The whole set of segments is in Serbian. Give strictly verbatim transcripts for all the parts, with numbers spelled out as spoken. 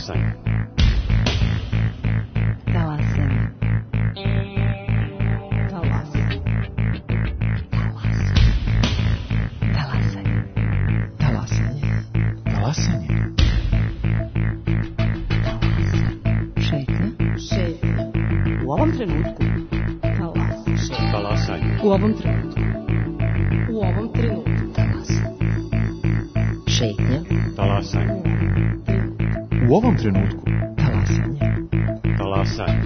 Talasanje. Talasanje. Talasanje. Talasanje. Talasanje. Šetnja. Šetnja. U ovom trenutku. Talasanje. Talasanje. U ovom trenutku. U ovom trenutku. Talasanje. Šetnja. Talasanje. U ovom trenutku. Talasanje. Talasanje.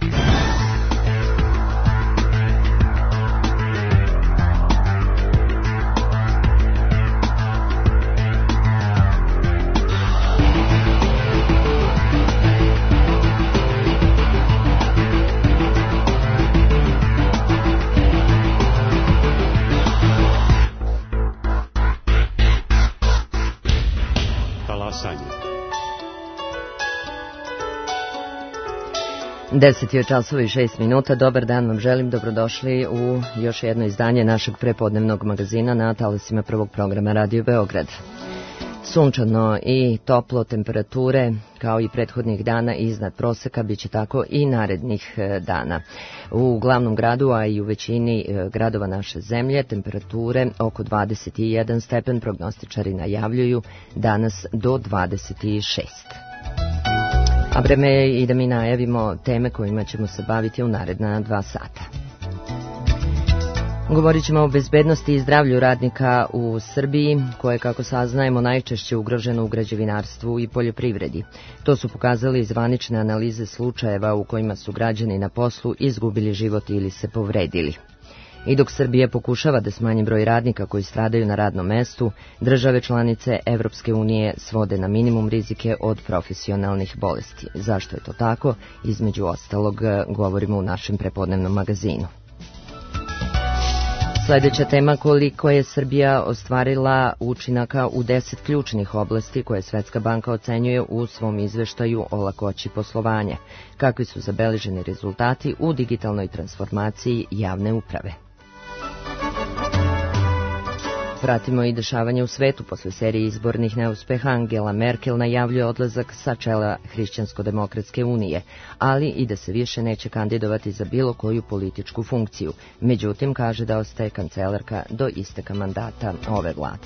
deset je časova i šest minuta. Dobar dan vam želim, dobrodošli u još jedno izdanje našeg prepodnevnog magazina na talasima prvog programa Radio Beograd. Sunčano i toplo, temperature kao i prethodnih dana iznad proseka, bit će tako i narednih dana. U glavnom gradu, a i u većini gradova naše zemlje, temperature oko dvadeset jedan stepen, prognostičari najavljuju danas do dvadeset šest. A vreme je i da mi najavimo teme kojima ćemo se baviti u naredna dva sata. Govorit ćemo o bezbednosti i zdravlju radnika u Srbiji, koje, kako saznajemo, najčešće ugroženo u građevinarstvu i poljoprivredi. To su pokazali zvanične analize slučajeva u kojima su građani na poslu izgubili život ili se povredili. I dok Srbija pokušava da smanji broj radnika koji stradaju na radnom mestu, države članice Evropske unije svode na minimum rizike od profesionalnih bolesti. Zašto je to tako? Između ostalog govorimo u našem prepodnevnom magazinu. Sljedeća tema: koliko je Srbija ostvarila učinaka u deset ključnih oblasti koje Svetska banka ocenjuje u svom izveštaju o lakoći poslovanja. Kakvi su zabeleženi rezultati u digitalnoj transformaciji javne uprave? Pratimo i dešavanje u svetu. Posle serije izbornih neuspeha Angela Merkel najavljuje odlazak sa čela Hrišćansko-demokratske unije, ali i da se više neće kandidovati za bilo koju političku funkciju. Međutim, kaže da ostaje kancelarka do isteka mandata ove vlade.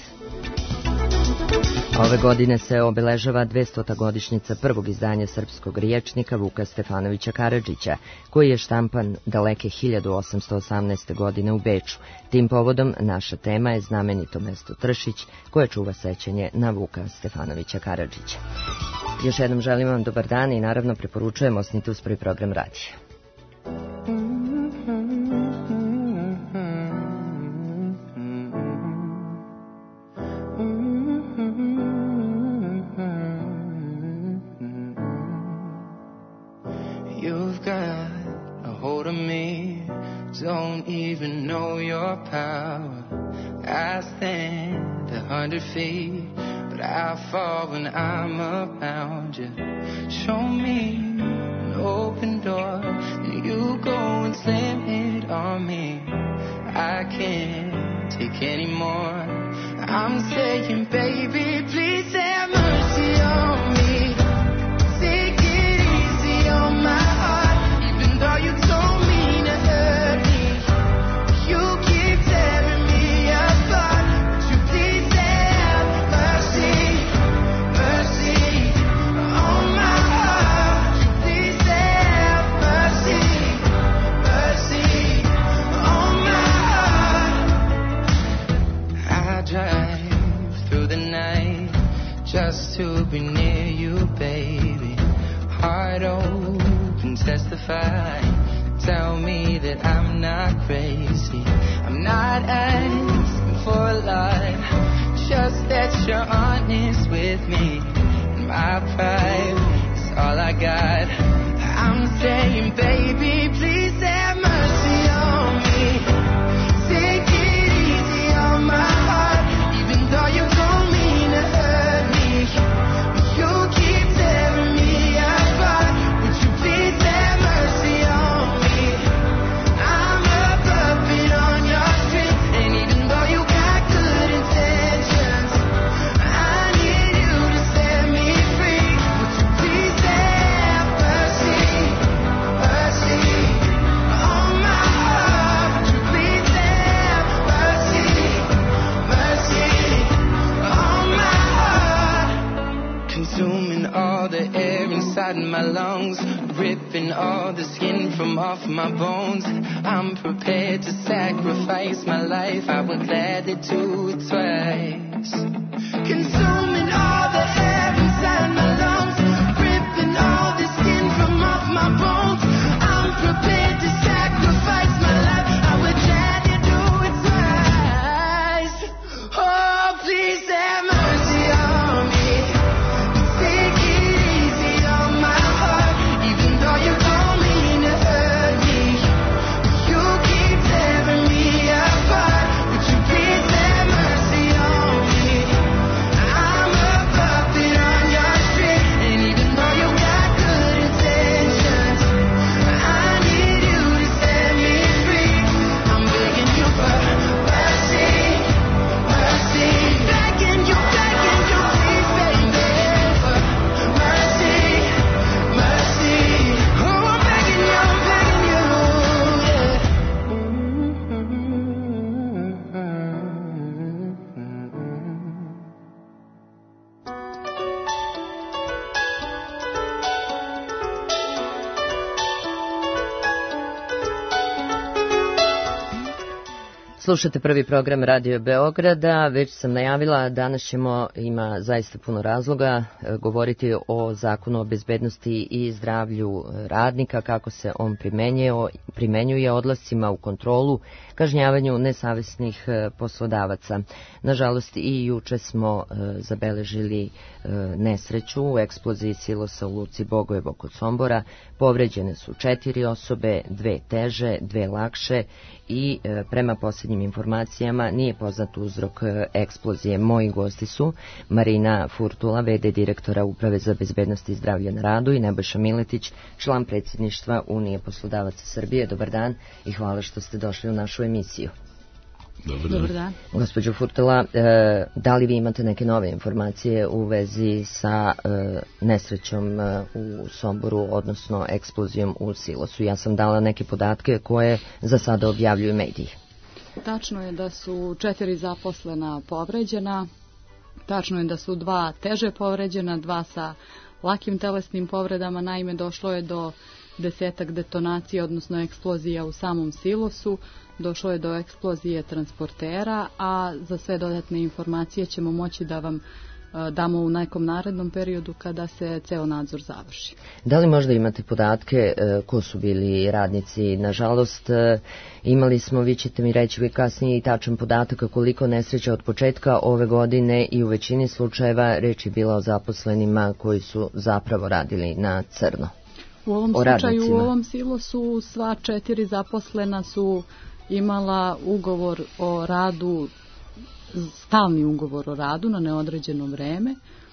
Ove godine se obeležava dvestota godišnjica prvog izdanja srpskog rječnika Vuka Stefanovića Karadžića, koji je štampan daleke hiljadu osamsto osamnaeste. godine u Beču. Tim povodom naša tema je znamenito mesto Tršić, koje čuva sećanje na Vuka Stefanovića Karadžića. Još jednom želim vam dobar dan i naravno preporučujem osnite uz prvi program radija. Don't even know your power. I stand a hundred feet, but I fall when I'm around you. Show me an open door, and you go and slam it on me. I can't take any more. I'm saying, baby, please have mercy on me. Take it easy on my heart, even though you told me to hurt me. You keep tearing me apart. Would you please have mercy, mercy on my heart? Would you please have mercy, mercy on my heart? I drive through the night just to be near you, baby. Heart open, testify. Tell me that I'm not crazy. I'm not asking for a lot, just that you're honest with me. My pride is all I got. I'm saying, baby, please have mercy on me. Take it easy on my heart, even though you don't mean to hurt me. You keep tearing me apart. Would you please have mercy on me? I'm a puppet on your string, and even though you got good intentions, I need you to set me free. Would you please from off my bones. I'm prepared to sacrifice my life. I would gladly do it twice. Consuming all the air inside my lungs, ripping all the skin from off my bones. I'm prepared to sacrifice my life. I would gladly do it twice. Oh, please have mercy on me. Take it easy on my heart, even though you don't mean to hurt me. You keep tearing me apart. Would you please have mercy on me? I'm a puppet on your string, and even though you got good intentions, I need you to set me free. I'm begging you for mercy, mercy. Begging you, begging you, please, baby, for mercy, mercy. Oh, I'm begging you, I'm begging you, Slušate prvi program Radio Beograda, već sam najavila, danas ćemo, ima zaista puno razloga, e, govoriti o zakonu o bezbednosti i zdravlju radnika, kako se on primenjuje, primenjuje odlascima u kontrolu, kažnjavanju nesavesnih e, poslodavaca. Nažalost, i juče smo e, zabeležili e, nesreću u eksploziji silosa u Luci Bogojevo kod Sombora. Povređene su četiri osobe, dve teže, dve lakše i e, prema posljednjim informacijama nije poznat uzrok eksplozije. Moji gosti su Marina Furtula, v d direktora Uprave za bezbednost i zdravlje na radu, i Nebojša Miletić, član predsjedništva Unije poslodavaca Srbije. Dobar dan i hvala što ste došli u našu emisiju. Dobar dan. Dobar dan. Gospođo Furtula, e, da li vi imate neke nove informacije u vezi sa e, nesrećom e, u Somboru, odnosno eksplozijom u silosu? Ja sam dala neke podatke koje za sada objavljuju mediji. Tačno je da su četiri zaposlena povređena, tačno je da su dva teže povređena, dva sa lakim telesnim povredama. Naime, došlo je do desetak detonacija, odnosno eksplozija u samom silosu, došlo je do eksplozije transportera, a za sve dodatne informacije ćemo moći da vam damo u nekom narednom periodu kada se ceo nadzor završi. Da li možda imate podatke e, ko su bili radnici? Nažalost, e, imali smo, vi ćete mi reći vi kasnije, i tačan podatak koliko nesreća od početka ove godine, i u većini slučajeva reč je bila o zaposlenima koji su zapravo radili na crno. U ovom slučaju, u ovom silosu, sva četiri zaposlena su imala ugovor o radu, stalni ugovor o radu na neodređeno vreme.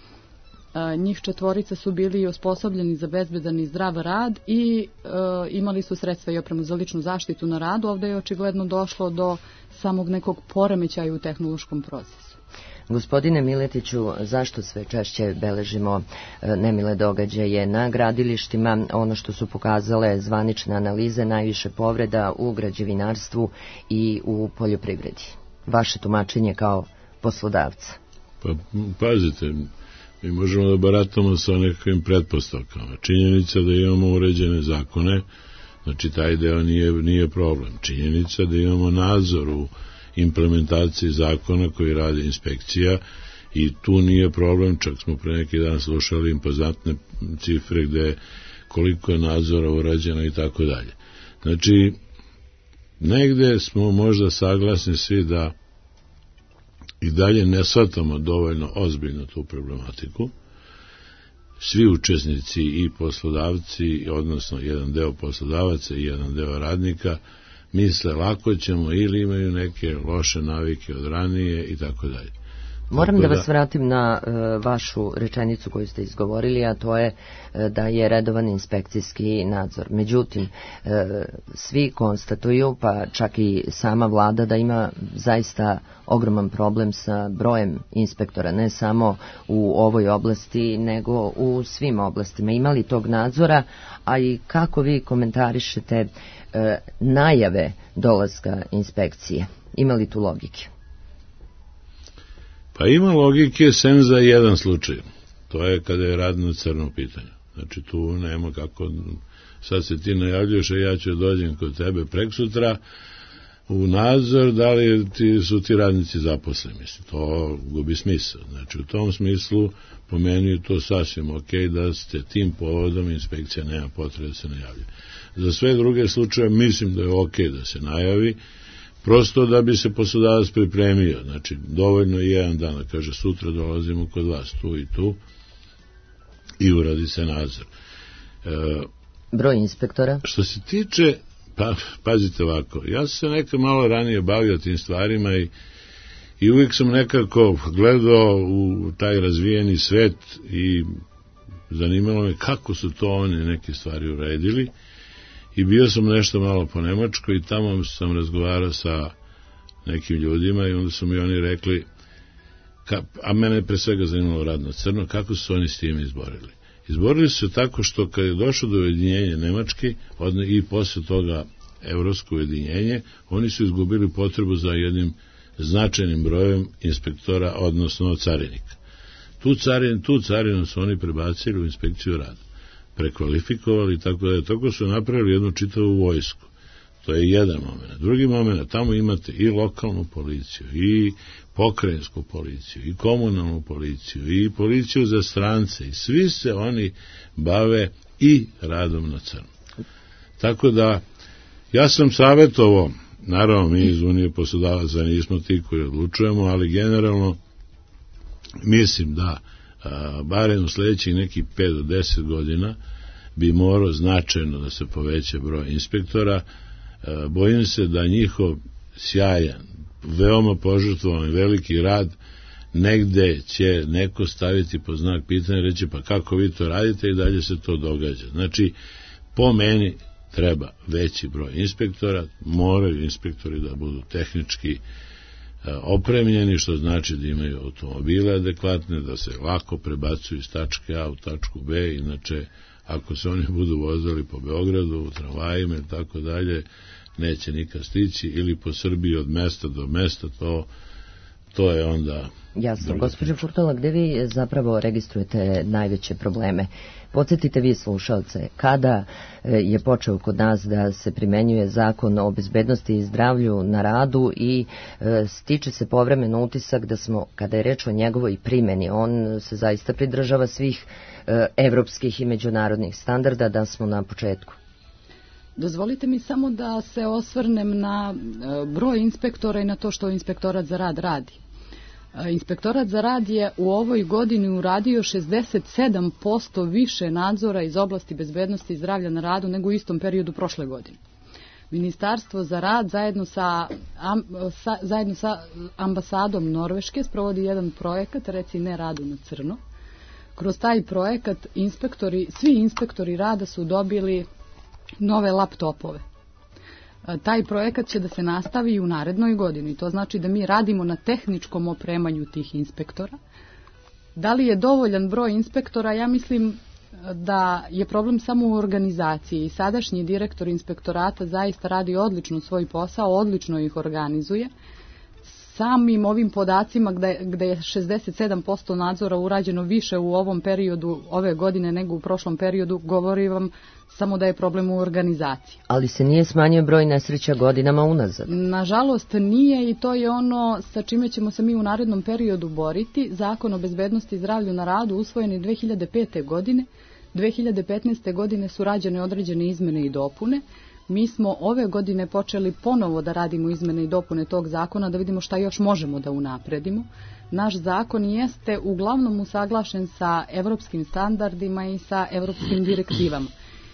Njih četvorica su bili osposobljeni za bezbedan i zdrav rad i e, imali su sredstva i opremu za ličnu zaštitu na radu. Ovdje je očigledno došlo do samog nekog poremećaja u tehnološkom procesu. Gospodine Miletiću, zašto sve češće beležimo nemile događaje na gradilištima? Ono što su pokazale zvanične analize, najviše povreda u građevinarstvu i u poljoprivredi. Vaše tumačenje kao poslodavca? Pa pazite, mi možemo da baratamo sa nekakvim pretpostavkama. Činjenica da imamo uređene zakone, znači taj deo nije, nije problem. Činjenica da imamo nadzor u implementaciji zakona koji radi inspekcija i tu nije problem, čak smo pre neki dan slušali impozantne cifre gde koliko je nadzora urađeno i tako dalje. Znači, negde smo možda saglasni svi da i dalje ne shvatamo dovoljno ozbiljno tu problematiku. Svi učesnici i poslodavci, odnosno jedan deo poslodavaca i jedan deo radnika, misle lako ćemo ili imaju neke loše navike od ranije i tako dalje. Moram da vas vratim na e, vašu rečenicu koju ste izgovorili, a to je e, da je redovan inspekcijski nadzor. Međutim, e, svi konstatuju, pa čak i sama vlada, da ima zaista ogroman problem sa brojem inspektora, ne samo u ovoj oblasti, nego u svim oblastima. Ima li tog nadzora, a i kako vi komentarišete e, najave dolaska inspekcije? Ima li tu logike? Pa ima logike sem za jedan slučaj. To je kada je rad na crno pitanje. Znači tu nema kako sad se ti najavljuješ, a ja ću dođem kod tebe preksutra u nadzor, da li ti, su ti radnici zaposleni, mislim, to gubi smisao. Znači, u tom smislu, po meni je to sasvim ok da ste tim povodom inspekcija nema potrebe da se najavlja. Za sve druge slučaje mislim da je ok da se najavi, prosto da bi se poslodavac pripremio. Znači, dovoljno je jedan dan da kaže sutra dolazimo kod vas tu i tu i uradi se nadzor. E, Broj inspektora? Što se tiče, pa, pazite ovako, ja sam se nekad malo ranije bavio tim stvarima i, i uvijek sam nekako gledao u taj razvijeni svet i zanimalo me kako su to oni neke stvari uredili. I bio sam nešto malo po Nemačkoj i tamo sam razgovarao sa nekim ljudima i onda su mi oni rekli, ka, a mene je pre svega zanimalo rad na crno, kako su oni s tim izborili. Izborili su se tako što kad je došlo do ujedinjenja Nemačke i posle toga evropsko ujedinjenje, oni su izgubili potrebu za jednim značajnim brojem inspektora, odnosno carinika. Tu, carin, tu carinu su oni prebacili u inspekciju rada, prekvalifikovali, tako da je, tako su napravili jednu čitavu vojsku. To je jedan moment. Drugi moment, tamo imate i lokalnu policiju, i pokrajinsku policiju, i komunalnu policiju, i policiju za strance, i svi se oni bave i radom na crno. Tako da, ja sam savjetovao, naravno mi iz Unije poslodavaca nismo ti koji odlučujemo, ali generalno mislim da a, barem u sledećih nekih pet do deset godina bi morao značajno da se poveća broj inspektora. A, bojim se da njihov sjajan, veoma požrtvovan veliki rad negde će neko staviti pod znak pitanja i reći pa kako vi to radite i dalje se to događa. Znači, po meni treba veći broj inspektora, moraju inspektori da budu tehnički opremljeni, što znači da imaju automobile adekvatne, da se lako prebacuju iz tačke A u tačku B, inače ako se oni budu vozili po Beogradu, u tramvajima i tako dalje, neće nikad stići, ili po Srbiji od mesta do mesta, to, to je onda... Jasno. Gospođo Furtola, gde vi zapravo registrujete najveće probleme? Podsjetite vi slušalce, kada je počeo kod nas da se primenjuje zakon o bezbednosti i zdravlju na radu i stiče se povremeno utisak da smo, kada je reč o njegovoj primjeni, on se zaista pridržava svih evropskih i međunarodnih standarda, da smo na početku. Dozvolite mi samo da se osvrnem na broj inspektora i na to što Inspektorat za rad radi. Inspektorat za rad je u ovoj godini uradio šezdeset sedam posto više nadzora iz oblasti bezbednosti i zdravlja na radu nego u istom periodu prošle godine. Ministarstvo za rad zajedno sa, am, sa, zajedno sa ambasadom Norveške sprovodi jedan projekat, reci ne radu na crno. Kroz taj projekat inspektori, svi inspektori rada su dobili nove laptopove. Taj projekat će da se nastavi i u narednoj godini. To znači da mi radimo na tehničkom opremanju tih inspektora. Da li je dovoljan broj inspektora? Ja mislim da je problem samo u organizaciji. Sadašnji direktor inspektorata zaista radi odlično svoj posao, odlično ih organizuje. Samim ovim podacima gde, gde je šezdeset sedam posto nadzora urađeno više u ovom periodu ove godine nego u prošlom periodu, govori vam samo da je problem u organizaciji. Ali se nije smanjio broj nesreća godinama unazad? Nažalost nije, i to je ono sa čime ćemo se mi u narednom periodu boriti. Zakon o bezbednosti i zdravlju na radu usvojen je dve hiljade pete. godine. dve hiljade petnaeste. godine su rađene određene izmene i dopune. Mi smo ove godine počeli ponovo da radimo izmene i dopune tog zakona, da vidimo šta još možemo da unapredimo. Naš zakon jeste uglavnom usaglašen sa evropskim standardima i sa evropskim direktivama.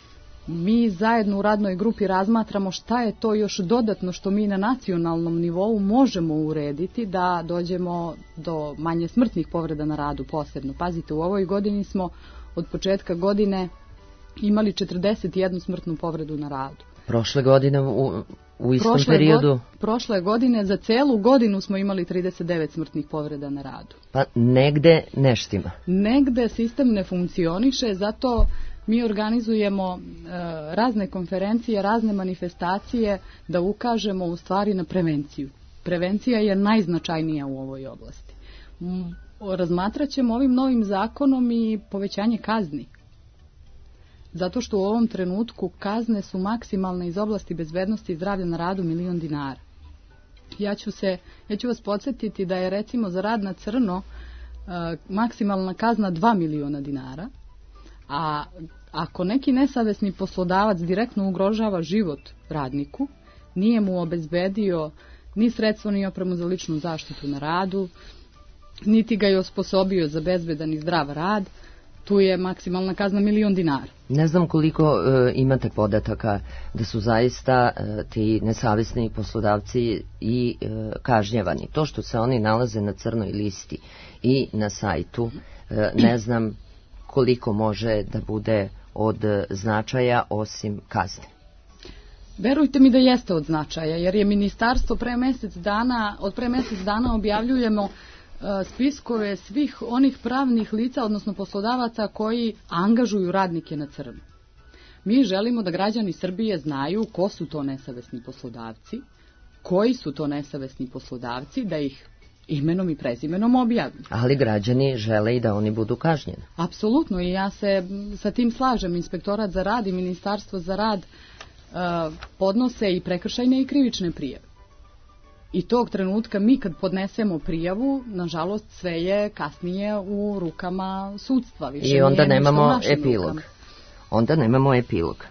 Mi zajedno u radnoj grupi razmatramo šta je to još dodatno što mi na nacionalnom nivou možemo urediti da dođemo do manje smrtnih povreda na radu posebno. Pazite, u ovoj godini smo od početka godine imali četrdeset jednu smrtnu povredu na radu. Prošle godine u, u istom prošle periodu? God, prošle godine za celu godinu smo imali trideset devet smrtnih povreda na radu. Pa negde neštima. Negde sistem ne funkcioniše, zato mi organizujemo e, razne konferencije, razne manifestacije da ukažemo u stvari na prevenciju. Prevencija je najznačajnija u ovoj oblasti. Razmatrat ćemo ovim novim zakonom i povećanje kazni. Zato što u ovom trenutku kazne su maksimalne iz oblasti bezbednosti i zdravlja na radu milion dinara. Ja ću, se, ja ću vas podsjetiti da je recimo za rad na crno uh, maksimalna kazna dva miliona dinara, a ako neki nesavesni poslodavac direktno ugrožava život radniku, nije mu obezbedio ni sredstvo ni opremu za ličnu zaštitu na radu, niti ga je osposobio za bezbedan i zdrav rad, tu je maksimalna kazna milion dinara. Ne znam koliko e, imate podataka da su zaista e, ti nesavesni poslodavci i e, kažnjavani. To što se oni nalaze na crnoj listi i na sajtu, e, ne znam koliko može da bude od značaja osim kazne. Verujte mi da jeste od značaja, jer je ministarstvo pre mjesec dana, od pre mjesec dana objavljujemo uh, spiskove svih onih pravnih lica, odnosno poslodavaca koji angažuju radnike na crno. Mi želimo da građani Srbije znaju ko su to nesavesni poslodavci, koji su to nesavesni poslodavci, da ih imenom i prezimenom objavim. Ali građani žele i da oni budu kažnjeni. Apsolutno, i ja se sa tim slažem. Inspektorat za rad i Ministarstvo za rad uh, podnose i prekršajne i krivične prijave. I tog trenutka mi kad podnesemo prijavu, nažalost sve je kasnije u rukama sudstva. Više I onda nije nemamo epilog. Rukama. Onda nemamo epilog.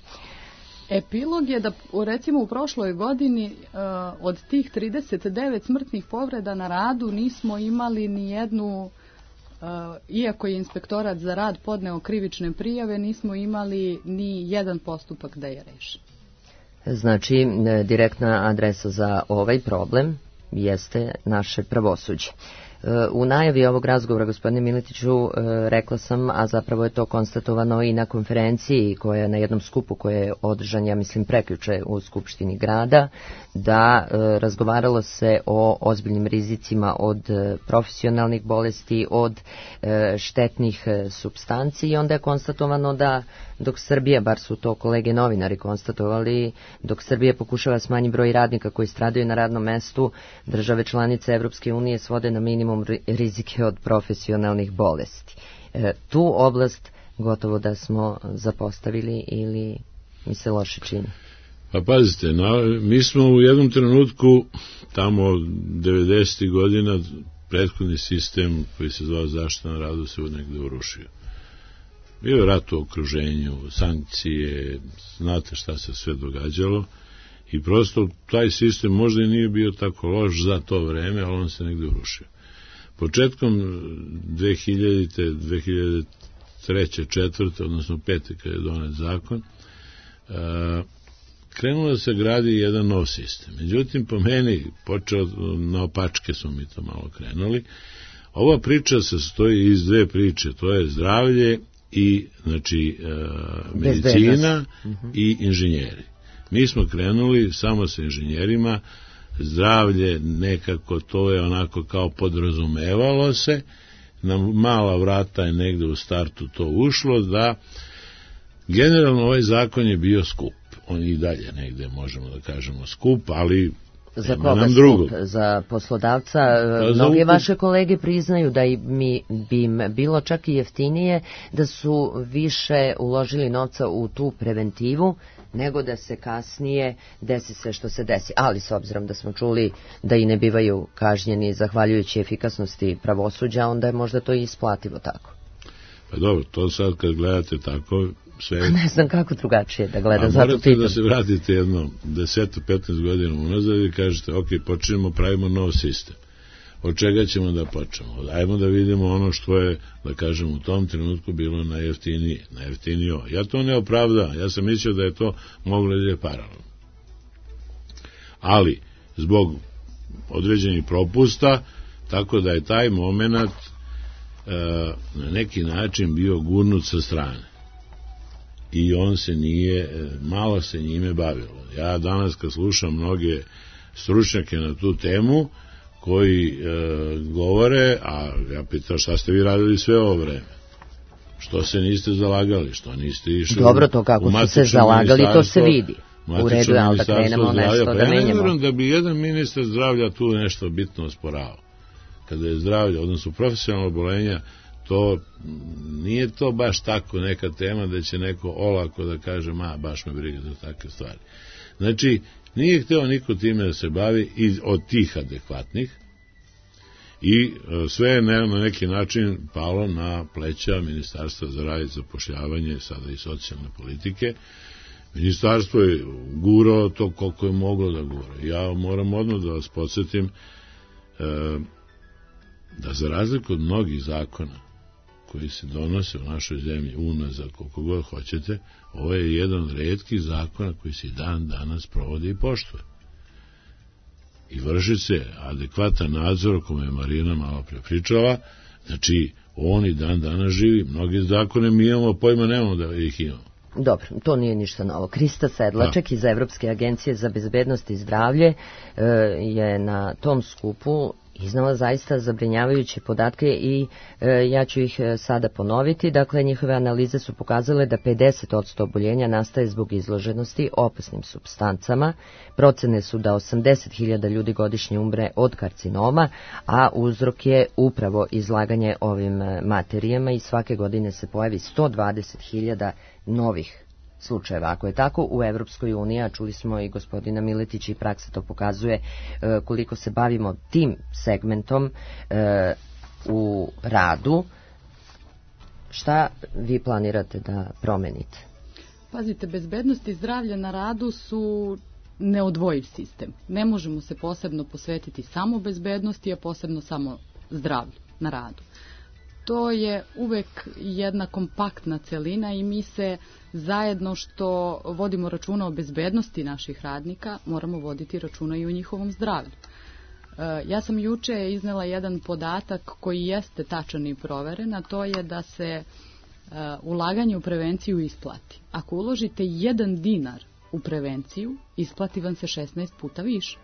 Epilog je da, recimo, u prošloj godini uh, od tih trideset devet smrtnih povreda na radu nismo imali ni jednu, uh, iako je Inspektorat za rad podneo krivične prijave, nismo imali ni jedan postupak da je rešen. Znači, direktna adresa za ovaj problem jeste naše pravosuđe. U najavi ovog razgovora, gospodine Miletiću, rekla sam, a zapravo je to konstatovano i na konferenciji koja je na jednom skupu koje je održan, ja mislim, prekjuče u Skupštini grada, da razgovaralo se o ozbiljnim rizicima od profesionalnih bolesti, od štetnih supstanci, i onda je konstatovano da dok Srbija, bar su to kolege novinari konstatovali, dok Srbija pokušava smanjiti broj radnika koji stradaju na radnom mestu, države članice Evropske unije svode na minimum rizike od profesionalnih bolesti. E, tu oblast gotovo da smo zapostavili ili mi se loše čini? Pa pazite, na, mi smo u jednom trenutku, tamo devedesetih godina, prethodni sistem koji se zvao zaštita na radu se negde urušio. Bio je rat u okruženju, sankcije, znate šta se sve događalo, i prosto taj sistem možda i nije bio tako loš za to vreme, ali on se negde urušio. Početkom dve hiljadite. dve hiljade treće. četvrte. odnosno pete. kad je donet zakon, krenulo da se gradi jedan nov sistem. Međutim, po meni, počeo na opačke smo mi to malo krenuli. Ova priča se stoji iz dve priče, to je zdravlje i, znači, medicina i inženjeri. Mi smo krenuli samo sa inženjerima, zdravlje nekako to je onako kao podrazumevalo se, na mala vrata je negde u startu to ušlo, da generalno ovaj zakon je bio skup. On i dalje negde možemo da kažemo skup, ali za koga skup? Za poslodavca? Pa mnoge za vaše kolege priznaju da mi bi im bilo čak i jeftinije da su više uložili novca u tu preventivu nego da se kasnije desi sve što se desi. Ali s obzirom da smo čuli da i ne bivaju kažnjeni zahvaljujući efikasnosti pravosuđa, onda je možda to i isplativo tako. Pa dobro, to sad kad gledate tako, sve... Ne znam kako drugačije da gleda. A morate da se vratite jedno deset do petnaest godina unazad i kažete, ok, počnemo, pravimo nov sistem. Od čega ćemo da počnemo? Ajmo da vidimo ono što je, da kažem, u tom trenutku bilo najjeftinije. Najjeftinije. Ja to ne opravdavam. Ja sam mislio da je to moglo da je paralelno. Ali, zbog određenih propusta, tako da je taj moment e, na neki način bio gurnut sa strane. I on se nije, malo se njime bavilo. Ja danas kad slušam mnoge stručnjake na tu temu, koji e, govore, a ja pitam šta ste vi radili sve ovo vreme? Što se niste zalagali? Što niste išli? Dobro, to kako su se zalagali, to se vidi. U redu, ali da krenemo nešto da menjamo. Ja ne vjerujem da bi jedan ministar zdravlja tu nešto bitno osporao. Kada je zdravlje, odnosno profesionalno obolenja, to nije to baš tako neka tema da će neko olako da kaže, ma, baš me briga za takve stvari. Znači, nije hteo niko time da se bavi iz, od tih adekvatnih i sve je na neki način palo na pleća Ministarstva za rad i zapošljavanje, sada i socijalne politike. Ministarstvo je gurao to koliko je moglo da gura. Ja moram odmah da vas podsjetim e, da za razliku od mnogih zakona koji se donose u našoj zemlji unazad koliko god hoćete, ovo je jedan od retkih zakona koji se dan danas provodi i poštuje. I vrši se adekvatan nadzor o kome je Marina malo pre pričala, znači on i dan danas živi. Mnogi zakone mi imamo, pojma nemamo da ih imamo. Dobro, to nije ništa novo. Krista Sedlaček iz Evropske agencije za bezbednost i zdravlje je na tom skupu iznala zaista zabrinjavajuće podatke i e, ja ću ih sada ponoviti. Dakle, njihove analize su pokazale da pedeset posto oboljenja nastaje zbog izloženosti opasnim supstancama. Procene su da osamdeset hiljada ljudi godišnje umre od karcinoma, a uzrok je upravo izlaganje ovim materijama i svake godine se pojavi sto dvadeset hiljada novih slučajeva. Ako je tako, u Evropskoj uniji, a čuli smo i gospodina Miletića i praksa to pokazuje e, koliko se bavimo tim segmentom e, u radu, šta vi planirate da promenite? Pazite, bezbednost i zdravlje na radu su neodvojiv sistem. Ne možemo se posebno posvetiti samo bezbednosti, a posebno samo zdravlju na radu. To je uvek jedna kompaktna celina i mi se zajedno što vodimo računa o bezbednosti naših radnika, moramo voditi računa i o njihovom zdravlju. Ja sam juče iznela jedan podatak koji jeste tačan i proveren, a to je da se ulaganje u prevenciju isplati. Ako uložite jedan dinar u prevenciju, isplati vam se šesnaest puta više.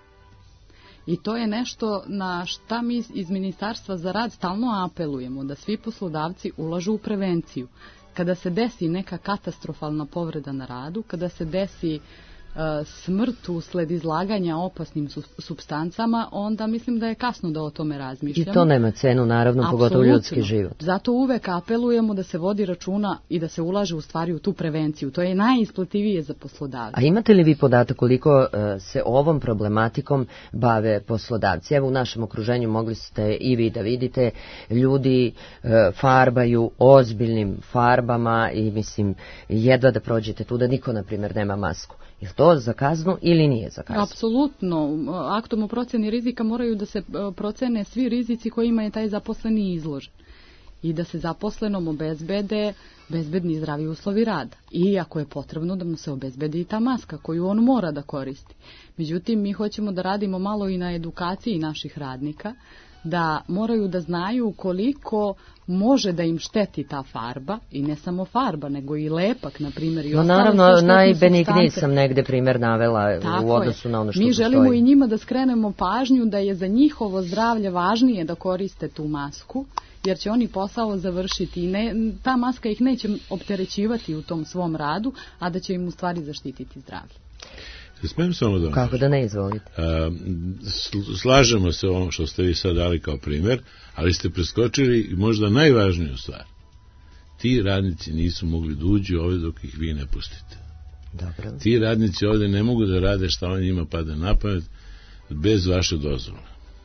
I to je nešto na šta mi iz Ministarstva za rad stalno apelujemo, da svi poslodavci ulažu u prevenciju. Kada se desi neka katastrofalna povreda na radu, kada se desi uh, smrt usled izlaganja opasnim supstancama, onda mislim da je kasno da o tome razmišljamo. I to nema cenu, naravno, Apsolutno. Pogotovo ljudski život. Zato uvek apelujemo da se vodi računa i da se ulaže u stvari u tu prevenciju. To je najisplativije za poslodavce. A imate li vi podatak koliko uh, se ovom problematikom bave poslodavci? Evo, u našem okruženju mogli ste i vi da vidite, ljudi uh, farbaju ozbiljnim farbama i mislim, jedva da prođete tu da niko, na primjer, nema masku. Je li to za kaznu ili nije za kaznu? Apsolutno. Aktom o procjeni rizika moraju da se procene svi rizici kojima je taj zaposleni izložen i da se zaposlenom obezbede bezbedni i zdravi uslovi rada. I ako je potrebno da mu se obezbedi i ta maska koju on mora da koristi. Međutim, mi hoćemo da radimo malo i na edukaciji naših radnika, da moraju da znaju koliko može da im šteti ta farba, i ne samo farba, nego i lepak, na primjer. I no naravno, najbenigniji sam negde primjer navela Tako u odnosu je. na ono što Mi postoji. želimo i njima da skrenemo pažnju da je za njihovo zdravlje važnije da koriste tu masku, jer će oni posao završiti i ne, ta maska ih neće opterećivati u tom svom radu, a da će im u stvari zaštititi zdravlje. Smijem samo da... Kako da ne, izvolite. A, slažemo se o ovom što ste vi sad dali kao primjer, ali ste preskočili možda najvažniju stvar. Ti radnici nisu mogli da uđu ovdje dok ih vi ne pustite. Dobro. Ti radnici ovdje ne mogu da rade šta on njima pada na pamet bez vaše dozvole.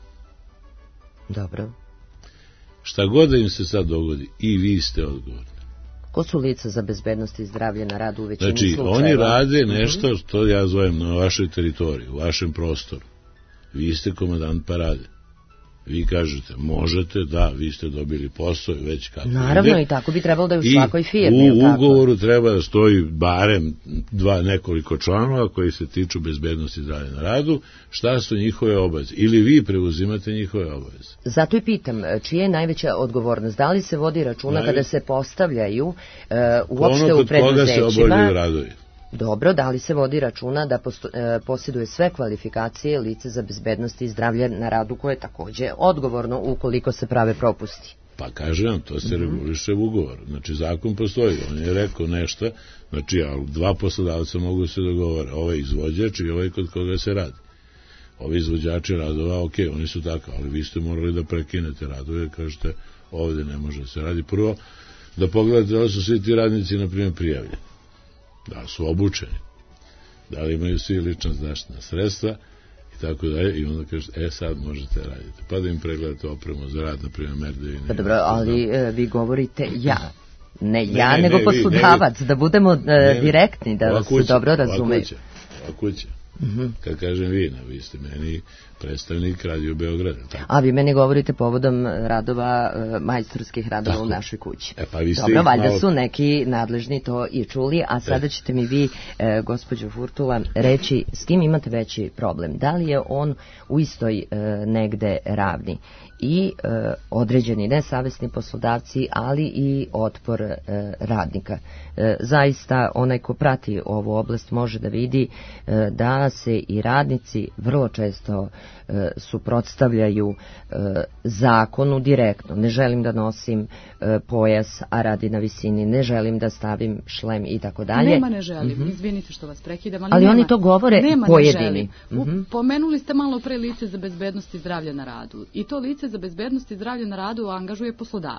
Dobro. Šta god da im se sad dogodi, i vi ste odgovorni. Ko su lica za bezbednost i zdravlje na radu u većini znači, slučajeva? Znači, oni rade nešto što ja zovem na vašoj teritoriji, u vašem prostoru. Vi ste komandant parade. Vi kažete, možete, da, vi ste dobili posao i već kako Naravno, ide. I tako bi trebalo da je u svakoj firmi. I u ugovoru treba da stoji barem dva nekoliko članova koji se tiču bezbednosti i zdravlja na radu, šta su njihove obaveze. Ili vi preuzimate njihove obaveze. Zato i pitam, čija je najveća odgovornost? Da li se vodi računa Najve... kada se postavljaju uh, uopšte ono u preduzećima? Koga se obavljaju radovi. Dobro, da li se vodi računa da posto, e, posjeduje sve kvalifikacije lice za bezbednost i zdravlje na radu koje je takođe odgovorno ukoliko se prave propusti? Pa kažem vam, to se reguliše u ugovoru. Znači, zakon postoji. On je rekao nešto, znači, ali dva poslodavca mogu se dogovore. Ovaj izvođač i ovaj kod koga se radi. ovi izvođači radova, ok, oni su tako, ali vi ste morali da prekinete radove, kažete, ovde ne može da se radi. Prvo, da pogledate da li su svi ti radnici, na primjer, prijavljeni, da su obučeni, da li imaju svi lična zaštitna sredstva i tako dalje, i onda kažete, e, sad možete raditi. Pa da im pregledate opremu za rad, na primjer, merdevine. Pa dobro, ali e, vi govorite ja. Ne, ne ja, ne, nego ne, poslodavac, ne, da budemo e, ne, direktni, da vas se dobro razumeju. Ova kuća, ova kuća. Mm-hmm. Kad kažem vi, vi ste meni predstavnik Radio Beograda. Tako? A vi meni govorite povodom radova, majstorskih radova tako u našoj kući. E, pa vi ste dobro, valjda malo... su neki nadležni to i čuli, a sada ćete mi vi, e, gospođo Furtula, reći s kim imate veći problem. Da li je on u istoj e, negde ravni? I e, određeni nesavesni poslodavci, ali i otpor e, radnika. E, zaista onaj ko prati ovu oblast može da vidi e, da se i radnici vrlo često e, suprotstavljaju e, zakonu direktno. Ne želim da nosim e, pojas, a radi na visini, ne želim da stavim šlem i tako dalje. Nema ne želim, mm-hmm. izvinite što vas prekidam, ali, ali nema, oni to govore nema pojedini. Mm-hmm. Pomenuli ste malo pre lice za bezbednost i zdravlje na radu. I to lice za bezbednost i zdravlje na radu angažuje poslodavac.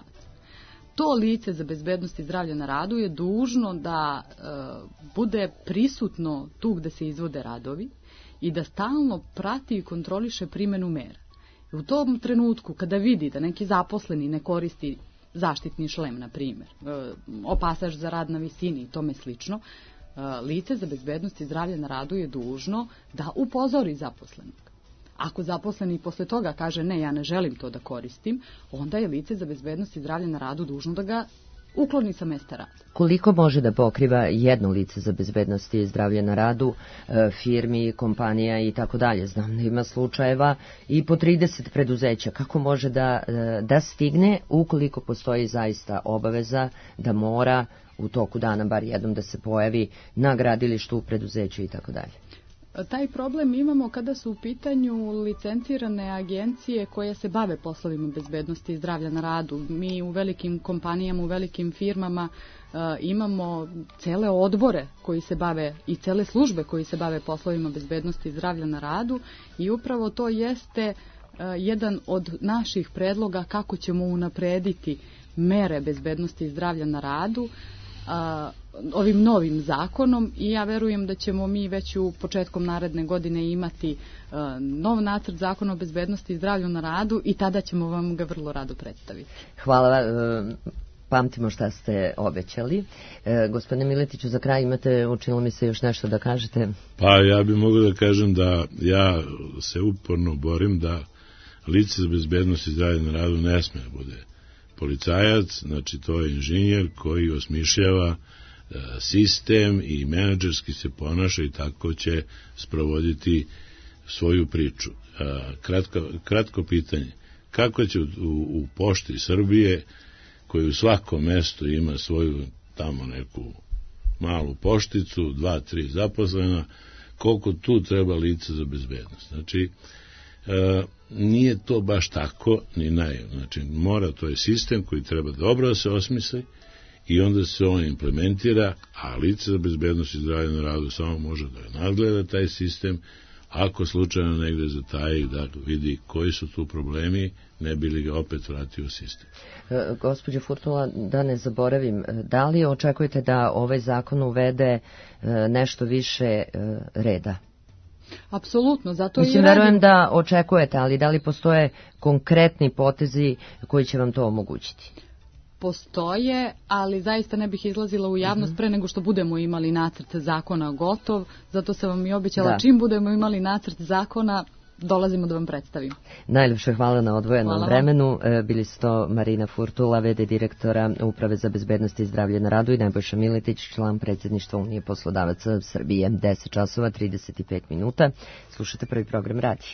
To lice za bezbednost i zdravlje na radu je dužno da e, bude prisutno tu gde se izvode radovi i da stalno prati i kontroliše primenu mera. I u tom trenutku kada vidi da neki zaposleni ne koristi zaštitni šlem, na primjer, e, opasač za rad na visini i tome slično, e, lice za bezbednost i zdravlje na radu je dužno da upozori zaposlenog. Ako zaposleni posle toga kaže ne, ja ne želim to da koristim, onda je lice za bezbednost i zdravlje na radu dužno da ga ukloni sa mesta rada. Koliko može da pokriva jedno lice za bezbednost i zdravlje na radu, e, firmi, kompanija i tako dalje? Znam da ima slučajeva i po trideset preduzeća. Kako može da, e, da stigne ukoliko postoji zaista obaveza da mora u toku dana bar jednom da se pojavi na gradilištu, u preduzeću i tako dalje? Taj problem imamo kada su u pitanju licencirane agencije koje se bave poslovima bezbednosti i zdravlja na radu. Mi u velikim kompanijama, u velikim firmama uh, imamo cele odbore koji se bave i cele službe koji se bave poslovima bezbednosti i zdravlja na radu i upravo to jeste uh, jedan od naših predloga kako ćemo unaprediti mere bezbednosti i zdravlja na radu uh, ovim novim zakonom i ja verujem da ćemo mi već u početkom naredne godine imati uh, nov nacrt zakona o bezbednosti i zdravlju na radu i tada ćemo vam ga vrlo rado predstaviti. Hvala, uh, pamtimo šta ste obećali. Uh, gospodine Miletiću, za kraj imate, učinilo mi se još nešto da kažete? Pa ja bih mogao da kažem da ja se uporno borim da lice za bezbednost i zdravlje na radu ne sme da bude policajac, znači to je inženjer koji osmišljava sistem i menadžerski se ponaša i tako će sprovoditi svoju priču. Kratko, kratko pitanje. Kako će u, u pošti Srbije, koji u svakom mestu ima svoju tamo neku malu pošticu, dva, tri zaposlena, koliko tu treba lica za bezbednost? Znači, e, nije to baš tako, ni naivno. Znači, mora, to je sistem koji treba dobro da se osmisli, i onda se on implementira, a lice za bezbednost i zdravlje na radu samo može da nadgleda taj sistem, ako slučajno negde zataji da vidi koji su tu problemi, ne bi li ga opet vratio u sistem. E, gospođo Furtula, da ne zaboravim, da li očekujete da ovaj zakon uvede e, nešto više e, reda? Apsolutno, zato Mislim, i radim... verujem da očekujete, ali da li postoje konkretni potezi koji će vam to omogućiti? Postoje, ali zaista ne bih izlazila u javnost mm-hmm. pre nego što budemo imali nacrt zakona gotov, zato sam vam i obećala da. Čim budemo imali nacrt zakona, dolazimo da vam predstavim. Najljepše hvala na odvojenom hvala vremenu. Bili su to Marina Furtula, ve de direktora Uprave za bezbednost i zdravlje na radu, i Nebojša Miletić, član predsjedništva Unije poslodavaca Srbije. deset časova trideset pet minuta. Slušate prvi program radija.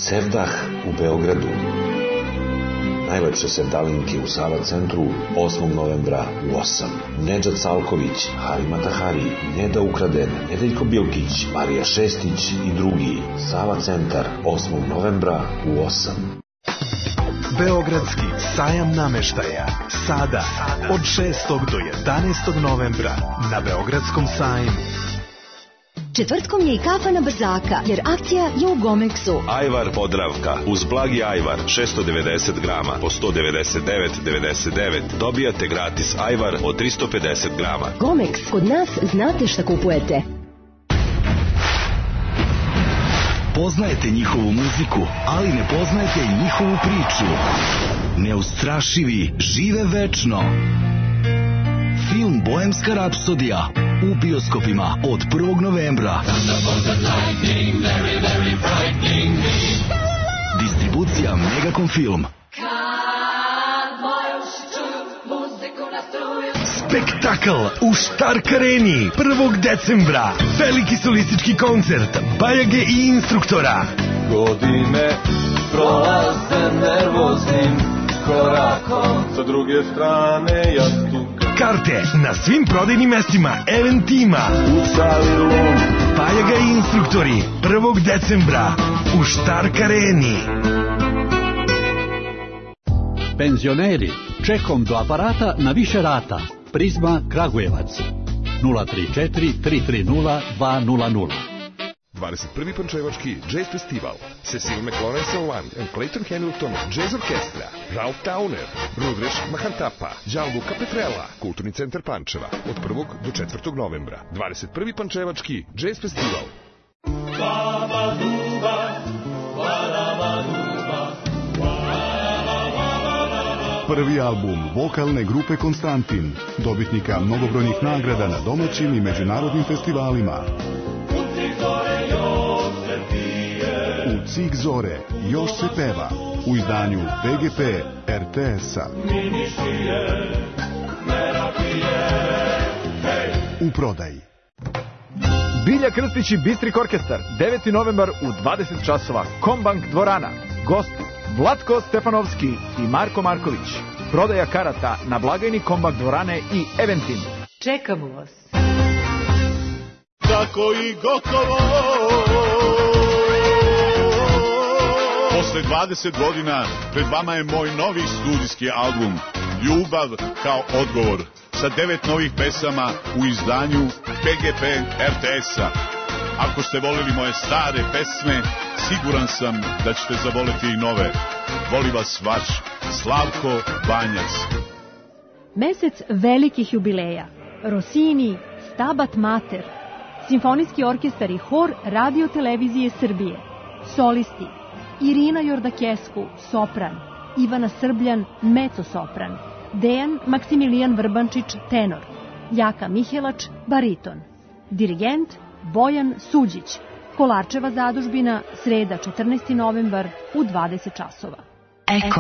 Sevdah u Beogradu. Najlepše sevdalinke u Sava centru osmog novembra u osam. Nedžad Salković, Harima Tahari, Neda Ukraden, Nedeljko Bilkić, Marija Šestić i drugi. Sava centar osmog novembra u osam. Beogradski sajam nameštaja. Sada od šestog do jedanaestog novembra na Beogradskom sajmu. Četvrtkom je i kafa na brzaka, jer akcija je u Gomexu. Ajvar Podravka, uz blagi ajvar, šesto devedeset grama, po sto devedeset devet devedeset devet. Dobijate gratis ajvar od tristo pedeset grama. Gomex, kod nas znate šta kupujete. Poznajete njihovu muziku, ali ne poznajete i njihovu priču. Neustrašivi, žive večno. Film Bohemska rapsodija u bioskopima od prvog novembra. Distribucija Megacom Film. Spektakl u Štark Areni prvog decembra. Veliki solistički koncert Bajage i instruktora. Godine prolaze nervoznim korakom, sa druge strane jastuka. Karte na svim prodajnim mestima Eventima. U sali Lum. Bajaga i instruktori prvog decembra u Štark Areni. Penzioneri, čekom do aparata na više rata. Prizma Kragujevac nula tri četiri tri tri nula dva nula nula. dvadeset prvi Pančevački Jazz Festival. Cecil McLaurin One and Clayton Hamilton Jazz Orkestra, Ralph Towner, Rudreš Mahantapa, Gianluca Petrella, Kulturni centar Pančeva od prvog do četvrtog novembra. dvadeset prvi Pančevački Jazz Festival. Prvi album vokalne grupe Konstantin, dobitnika mnogobrojnih nagrada na domaćim i međunarodnim festivalima. U Cig Zore još se peva u izdanju P G P R T S-a. U prodaji. Bilja Krstić i Bistrik orkestar, deveti novembar u dvadeset časova, Kombank dvorana. Gost Vlatko Stefanovski i Marko Marković. Prodaja karata na blagajni Kombank dvorane i Eventim. Čekamo vas. Tako i gotovo. Posle dvadeset godina pred vama je moj novi studijski album Ljubav kao odgovor sa devet novih pesama u izdanju P G P R T S-a. Ako ste volili moje stare pesme, siguran sam da ćete zavoleti i nove. Voli vas vaš Slavko Banjac. Mesec velikih jubileja. Rossini, Stabat Mater, Simfonijski orkestar i hor Radio Televizije Srbije. Solisti Irina Jordakesku, sopran, Ivana Srbljan, mezzo-sopran, Dejan Maksimilijan Vrbančić, tenor, Jaka Mihelač, bariton, dirigent Bojan Suđić. Kolarčeva zadužbina, sreda četrnaesti novembar u dvadeset časova. Eko.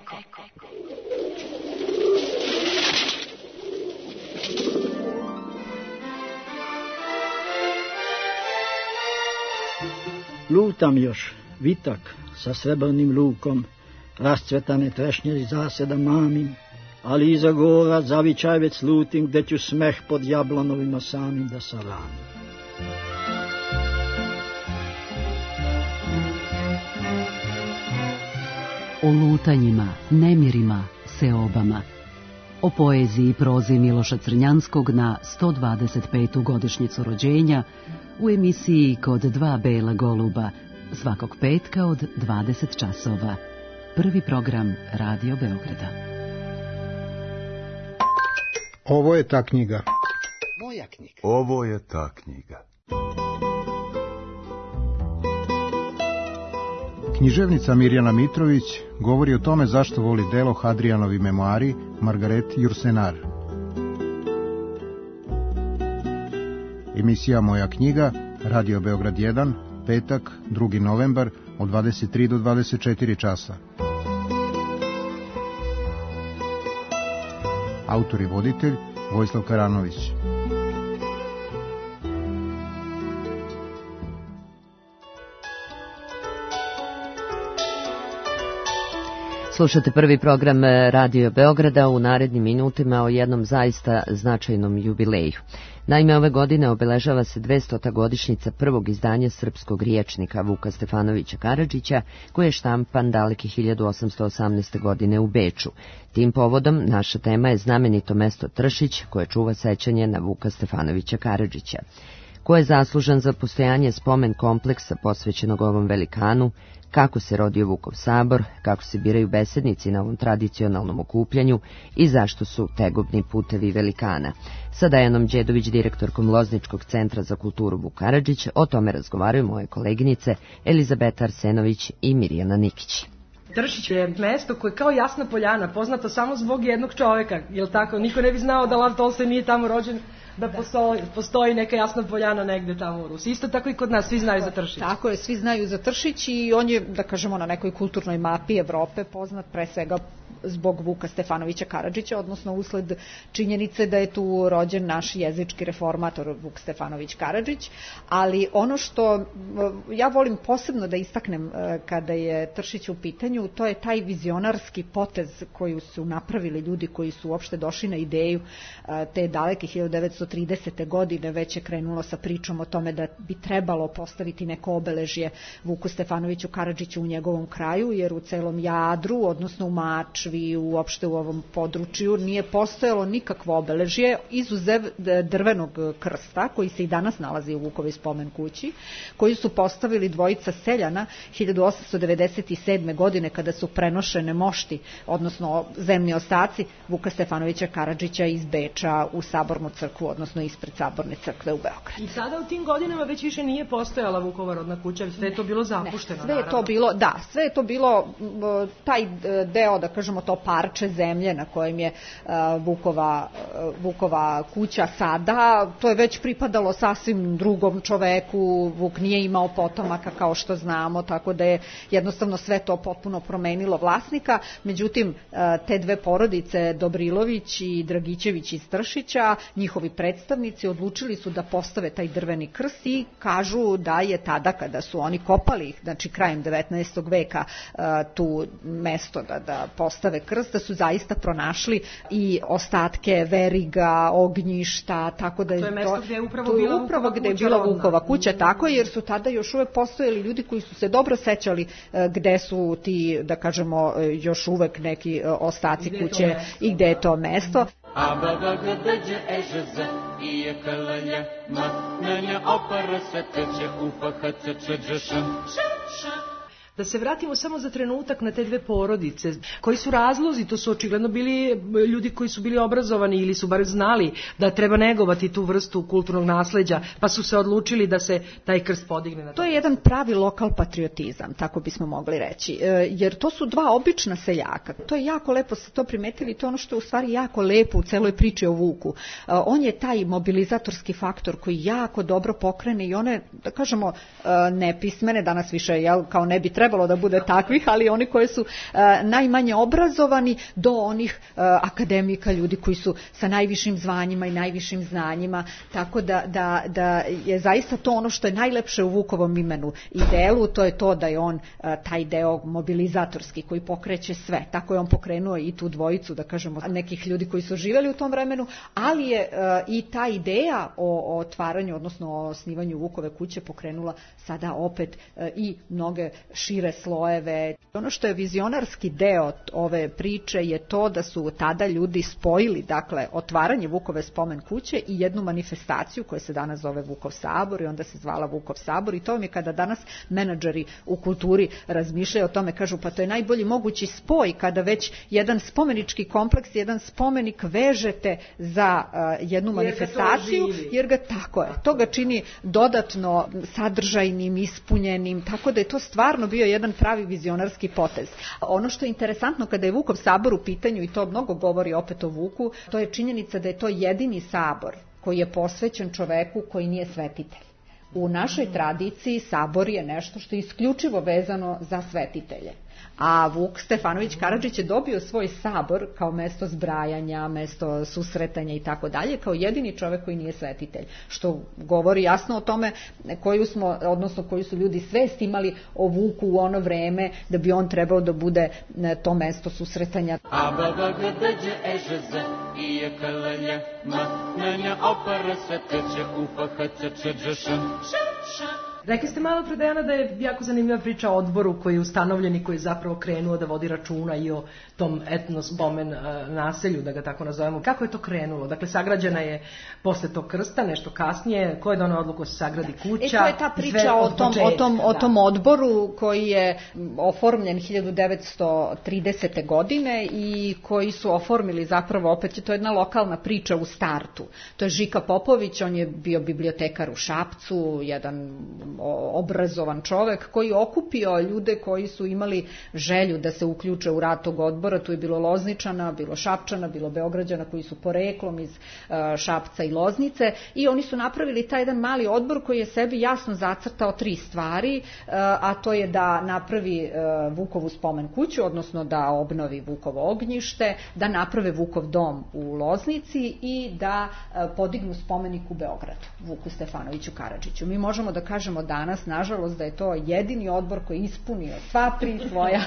Lutam još, vitak sa srebrnim lukom, rascvetane trešnje zaseda mamim, ali iza gora zavičaj već slutim, gde ću smeh pod jablanovima samim da saramim. O lutanjima, nemirima, seobama. O poeziji i prozi Miloša Crnjanskog na sto dvadeset petu godišnjicu rođenja u emisiji Kod dva bela goluba svakog petka od dvadeset časova. Prvi program Radio Beograda. Ovo je ta knjiga. Moja knjiga. Ovo je ta knjiga. Književnica Mirjana Mitrović govori o tome zašto voli delo Hadrijanovi memoari Margaret Jursenar. Emisija Moja knjiga, Radio Beograd jedan, petak, drugi novembar, od dvadeset tri do dvadeset četiri časa. Autor i voditelj Vojislav Karanović. Slušate prvi program Radio Beograda, u narednim minutima o jednom zaista značajnom jubileju. Naime, ove godine obeležava se dvestota godišnjica prvog izdanja srpskog riječnika Vuka Stefanovića Karadžića, koji je štampan daleke hiljadu osamsto osamnaeste. godine u Beču. Tim povodom naša tema je znamenito mesto Tršić, koje čuva sećanje na Vuka Stefanovića Karadžića. Ko je zaslužan za postojanje spomen kompleksa posvećenog ovom velikanu, kako se rodio Vukov sabor, kako se biraju besednici na ovom tradicionalnom okupljanju i zašto su tegobni putevi velikana. Sa Dajanom Đedović, direktorkom Lozničkog centra za kulturu Vuk Karadžić, o tome razgovaraju moje koleginice Elizabeta Arsenović i Mirjana Nikić. Tršić je mesto koje je kao Jasna Poljana, poznato samo zbog jednog čoveka, jel tako? Niko ne bi znao da Lav Tolstoj nije tamo rođen, da postoji, postoji neka Jasna Poljana negde tamo u Rusiji. Isto tako i kod nas, svi znaju za Tršić. Tako je, svi znaju za Tršić i on je, da kažemo, na nekoj kulturnoj mapi Evrope poznat pre svega zbog Vuka Stefanovića Karadžića, odnosno usled činjenice da je tu rođen naš jezički reformator Vuk Stefanović Karadžić, ali ono što ja volim posebno da istaknem kada je Tršić u pitanju, to je taj vizionarski potez koji su napravili ljudi koji su uopšte došli na ideju te daleke hiljadu devetsto tridesete. godine, već je krenulo sa pričom o tome da bi trebalo postaviti neko obeležje Vuku Stefanoviću Karadžiću u njegovom kraju, jer u celom Jadru, odnosno u Mačvi, uopšte u ovom području nije postojalo nikakvo obeležje, izuzev drvenog krsta koji se i danas nalazi u Vukovoj spomen kući, koji su postavili dvojica seljana hiljadu osamsto devedeset sedme. godine kada su prenošene mošti, odnosno zemni ostaci Vuka Stefanovića Karadžića iz Beča u Sabornu crkvu, odnosno ispred Saborne crkve u Beogradu. I sada u tim godinama već više nije postojala Vukova rodna kuća, sve je to bilo zapušteno. Ne, sve je to bilo, da, sve je to bilo taj deo, da kažemo, to parče zemlje na kojem je uh, Vukova, uh, Vukova kuća sada, to je već pripadalo sasvim drugom čoveku. Vuk nije imao potomaka kao što znamo, tako da je jednostavno sve to potpuno promenilo vlasnika. Međutim, uh, te dve porodice, Dobrilović i Dragićević iz Tršića, njihovi predstavnici odlučili su da postave taj drveni krst i kažu da je tada kada su oni kopali, znači krajem devetnaestog veka, uh, tu mesto da, da postave krst, da su zaista pronašli i ostatke veriga, ognjišta, tako da je to je mesto gde je upravo, to je bila, upravo Vukova gde je kuća, bila Vukova kuća, tako jer su tada još uvek postojali ljudi koji su se dobro sećali gde su ti, da kažemo, još uvek neki ostaci kuće i gde je to mesto. Da se vratimo samo za trenutak na te dve porodice. Koji su razlozi? To su očigledno bili ljudi koji su bili obrazovani ili su bar znali da treba negovati tu vrstu kulturnog nasleđa, pa su se odlučili da se taj krst podigne na to. To je jedan pravi lokal patriotizam, tako bismo mogli reći, jer to su dva obična seljaka. To je jako lepo, se to primetili, to je ono što je u stvari jako lepo u celoj priči o Vuku. On je taj mobilizatorski faktor koji jako dobro pokrene i one, da kažemo, nepismene, danas više, jel, kao ne bi trebalo da bude takvih, ali oni koji su uh, najmanje obrazovani do onih uh, akademika, ljudi koji su sa najvišim zvanjima i najvišim znanjima, tako da, da, da je zaista to ono što je najlepše u Vukovom imenu i delu, to je to da je on uh, taj deo mobilizatorski koji pokreće sve, tako je on pokrenuo i tu dvojicu, da kažemo, nekih ljudi koji su živeli u tom vremenu, ali je uh, i ta ideja o, o otvaranju, odnosno o osnivanju Vukove kuće pokrenula sada opet uh, i mnoge šire slojeve. Ono što je vizionarski deo ove priče je to da su tada ljudi spojili, dakle, otvaranje Vukove spomen kuće i jednu manifestaciju koja se danas zove Vukov sabor i onda se zvala Vukov sabor i to vam je kada danas menadžeri u kulturi razmišljaju o tome, kažu pa to je najbolji mogući spoj kada već jedan spomenički kompleks, jedan spomenik vežete za uh, jednu jer manifestaciju, jer ga tako je, to ga čini dodatno sadržajnim, ispunjenim, tako da je to stvarno bio jedan pravi vizionarski potez. Ono što je interesantno kada je Vukov sabor u pitanju, i to mnogo govori opet o Vuku, to je činjenica da je to jedini sabor koji je posvećen čoveku koji nije svetitelj. U našoj tradiciji sabor je nešto što je isključivo vezano za svetitelje. A Vuk Stefanović Karadžić je dobio svoj sabor kao mesto zbrajanja, mesto susretanja i tako dalje, kao jedini čovek koji nije svetitelj, što govori jasno o tome koju smo, odnosno koju su ljudi svest imali o Vuku u ono vreme, da bi on trebao da bude to mesto susretanja. Rekli ste malo pre, Dejana, da je jako zanimljiva priča o odboru koji je ustanovljen i koji je zapravo krenuo da vodi računa i o tom etno-spomen naselju, da ga tako nazovemo. Kako je to krenulo? Dakle, sagrađena je posle tog krsta, nešto kasnije. Ko je donao odluku da se sagradi kuća? E, to je ta priča o tom, o, tom, o tom odboru koji je oformljen hiljadu devetsto tridesete godine i koji su oformili zapravo, opet je to jedna lokalna priča u startu. To je Žika Popović, on je bio bibliotekar u Šapcu, jedan obrazovan čovek koji je okupio ljude koji su imali želju da se uključe u rad tog odbora. Tu je bilo Lozničana, bilo Šapčana, bilo Beograđana koji su poreklom iz Šapca i Loznice i oni su napravili taj jedan mali odbor koji je sebi jasno zacrtao tri stvari, a to je da napravi Vukovu spomen kuću, odnosno da obnovi Vukovo ognjište, da naprave Vukov dom u Loznici i da podignu spomenik u Beogradu Vuku Stefanoviću Karadžiću. Mi možemo da kažemo danas, nažalost, da je to jedini odbor koji je ispunio sva tri svoja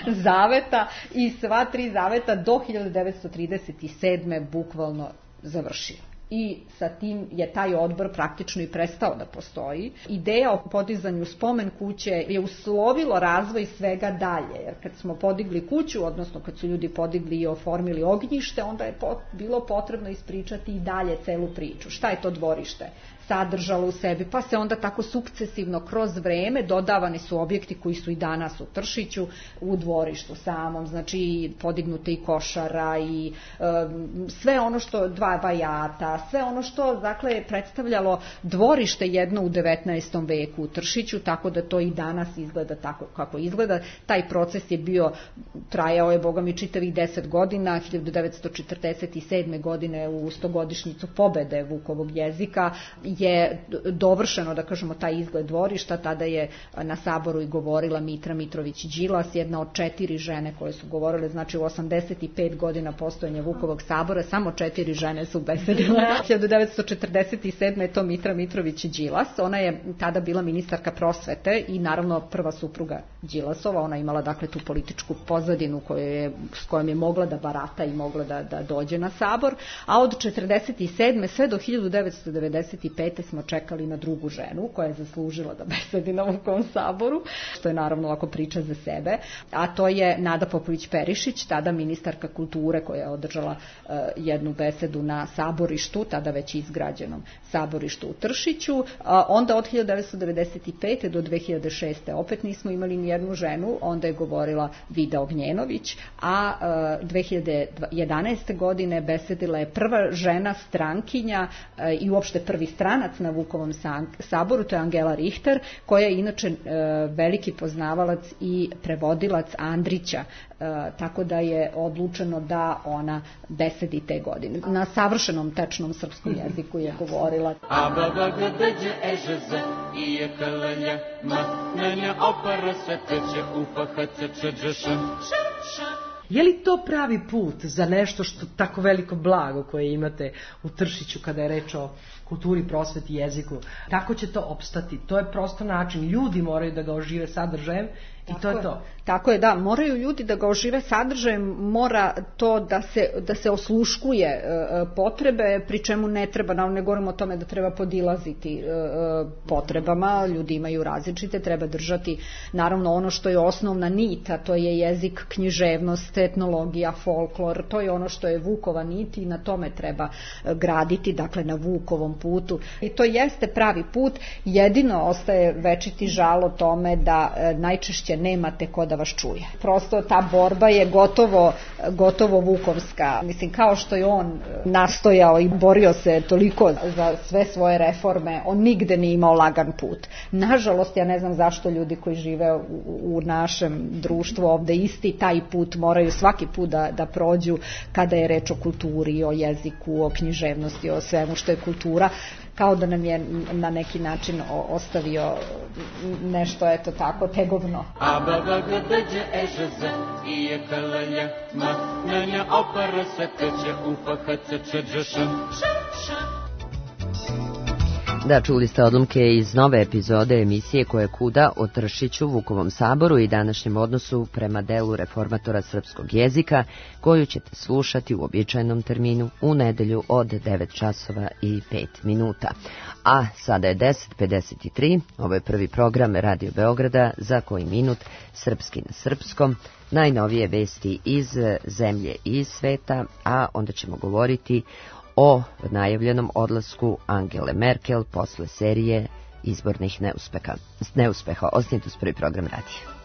zaveta i sva tri zaveta do hiljadu devetsto trideset sedme bukvalno završio. I sa tim je taj odbor praktično i prestao da postoji. Ideja o podizanju spomen kuće je uslovilo razvoj svega dalje, jer kad smo podigli kuću, odnosno kad su ljudi podigli i oformili ognjište, onda je bilo potrebno ispričati i dalje celu priču. Šta je to dvorište sadržalo u sebi, pa se onda tako sukcesivno kroz vreme dodavani su objekti koji su i danas u Tršiću, u dvorištu samom, znači podignuta i košara i e, sve ono što, dva vajata, sve ono što, dakle, je predstavljalo dvorište jedno u devetnaestom veku u Tršiću, tako da to i danas izgleda tako kako izgleda. Taj proces je bio, trajao je, boga mi, čitavih deset godina, hiljadu devetsto četrdeset sedme godine u stogodišnjicu pobede Vukovog jezika je dovršeno, da kažemo, taj izgled dvorišta. Tada je na saboru i govorila Mitra Mitrović Đilas, jedna od četiri žene koje su govorile, znači u osamdeset pet godina postojanja Vukovog sabora samo četiri žene su besedile. hiljadu devetsto četrdeset sedme je to Mitra Mitrović Đilas, ona je tada bila ministarka prosvete i naravno prva supruga Đilasova, ona imala dakle tu političku pozadinu koju je, s kojom je mogla da barata i mogla da, da dođe na sabor, a od četrdeset sedme sve do hiljadu devetsto devedeset pete smo čekali na drugu ženu koja je zaslužila da besedi na Vukovom saboru, što je naravno ovako priča za sebe, a to je Nada Popović-Perišić, tada ministarka kulture koja je održala uh, jednu besedu na saborištu, tada već izgrađenom saborištu u Tršiću. Uh, onda od hiljadu devetsto devedeset pete do dve hiljade šeste opet nismo imali ni jednu ženu, onda je govorila Vida Ognjenović, a uh, dve hiljade jedanaeste godine besedila je prva žena strankinja uh, i uopšte prvi stranac na Vukovom saboru, to je Angela Richter, koja je inače e, veliki poznavalac i prevodilac Andrića, e, tako da je odlučeno da ona besedi te godine. Na savršenom tečnom srpskom jeziku je govorila. Je li to pravi put za nešto što tako veliko blago koje imate u Tršiću kada je reč o kulturi, prosveti, jeziku? Kako će to opstati? To je prosto način. Ljudi moraju da ga ožive sadržajem i tako to je to. Tako je, da, moraju ljudi da ga ožive sadržajem, mora to da se, da se osluškuje e, potrebe, pri čemu ne treba, ne govorimo o tome da treba podilaziti e, potrebama, ljudi imaju različite, treba držati naravno ono što je osnovna nit, a to je jezik, književnost, etnologija, folklor, to je ono što je Vukova nit i na tome treba graditi, dakle na Vukovom putu. I to jeste pravi put, jedino ostaje večiti žal o tome da e, najčešće nemate ko da vas čuje. Prosto ta borba je gotovo, gotovo vukovska. Mislim, kao što je on nastojao i borio se toliko za sve svoje reforme, on nigde nije imao lagan put. Nažalost, ja ne znam zašto ljudi koji žive u, u našem društvu ovde isti taj put moraju svaki put da, da prođu kada je reč o kulturi, o jeziku, o književnosti, o svemu što je kultura. kao da nam je na neki način ostavio nešto, eto tako, tegovno. Da, čuli ste odlomke iz nove epizode emisije Ko je kuda o Tršiću, Vukovom saboru i današnjem odnosu prema delu reformatora srpskog jezika, koju ćete slušati u uobičajenom terminu u nedelju od devet časova i pet minuta. A sada je deset pedeset tri, ovo je prvi program Radio Beograda, za koji minut srpski na srpskom, najnovije vesti iz zemlje i iz sveta, a onda ćemo govoriti o najavljenom odlasku Angele Merkel posle serije izbornih neuspeha. neuspeha. Ostanite uz prvi program radija.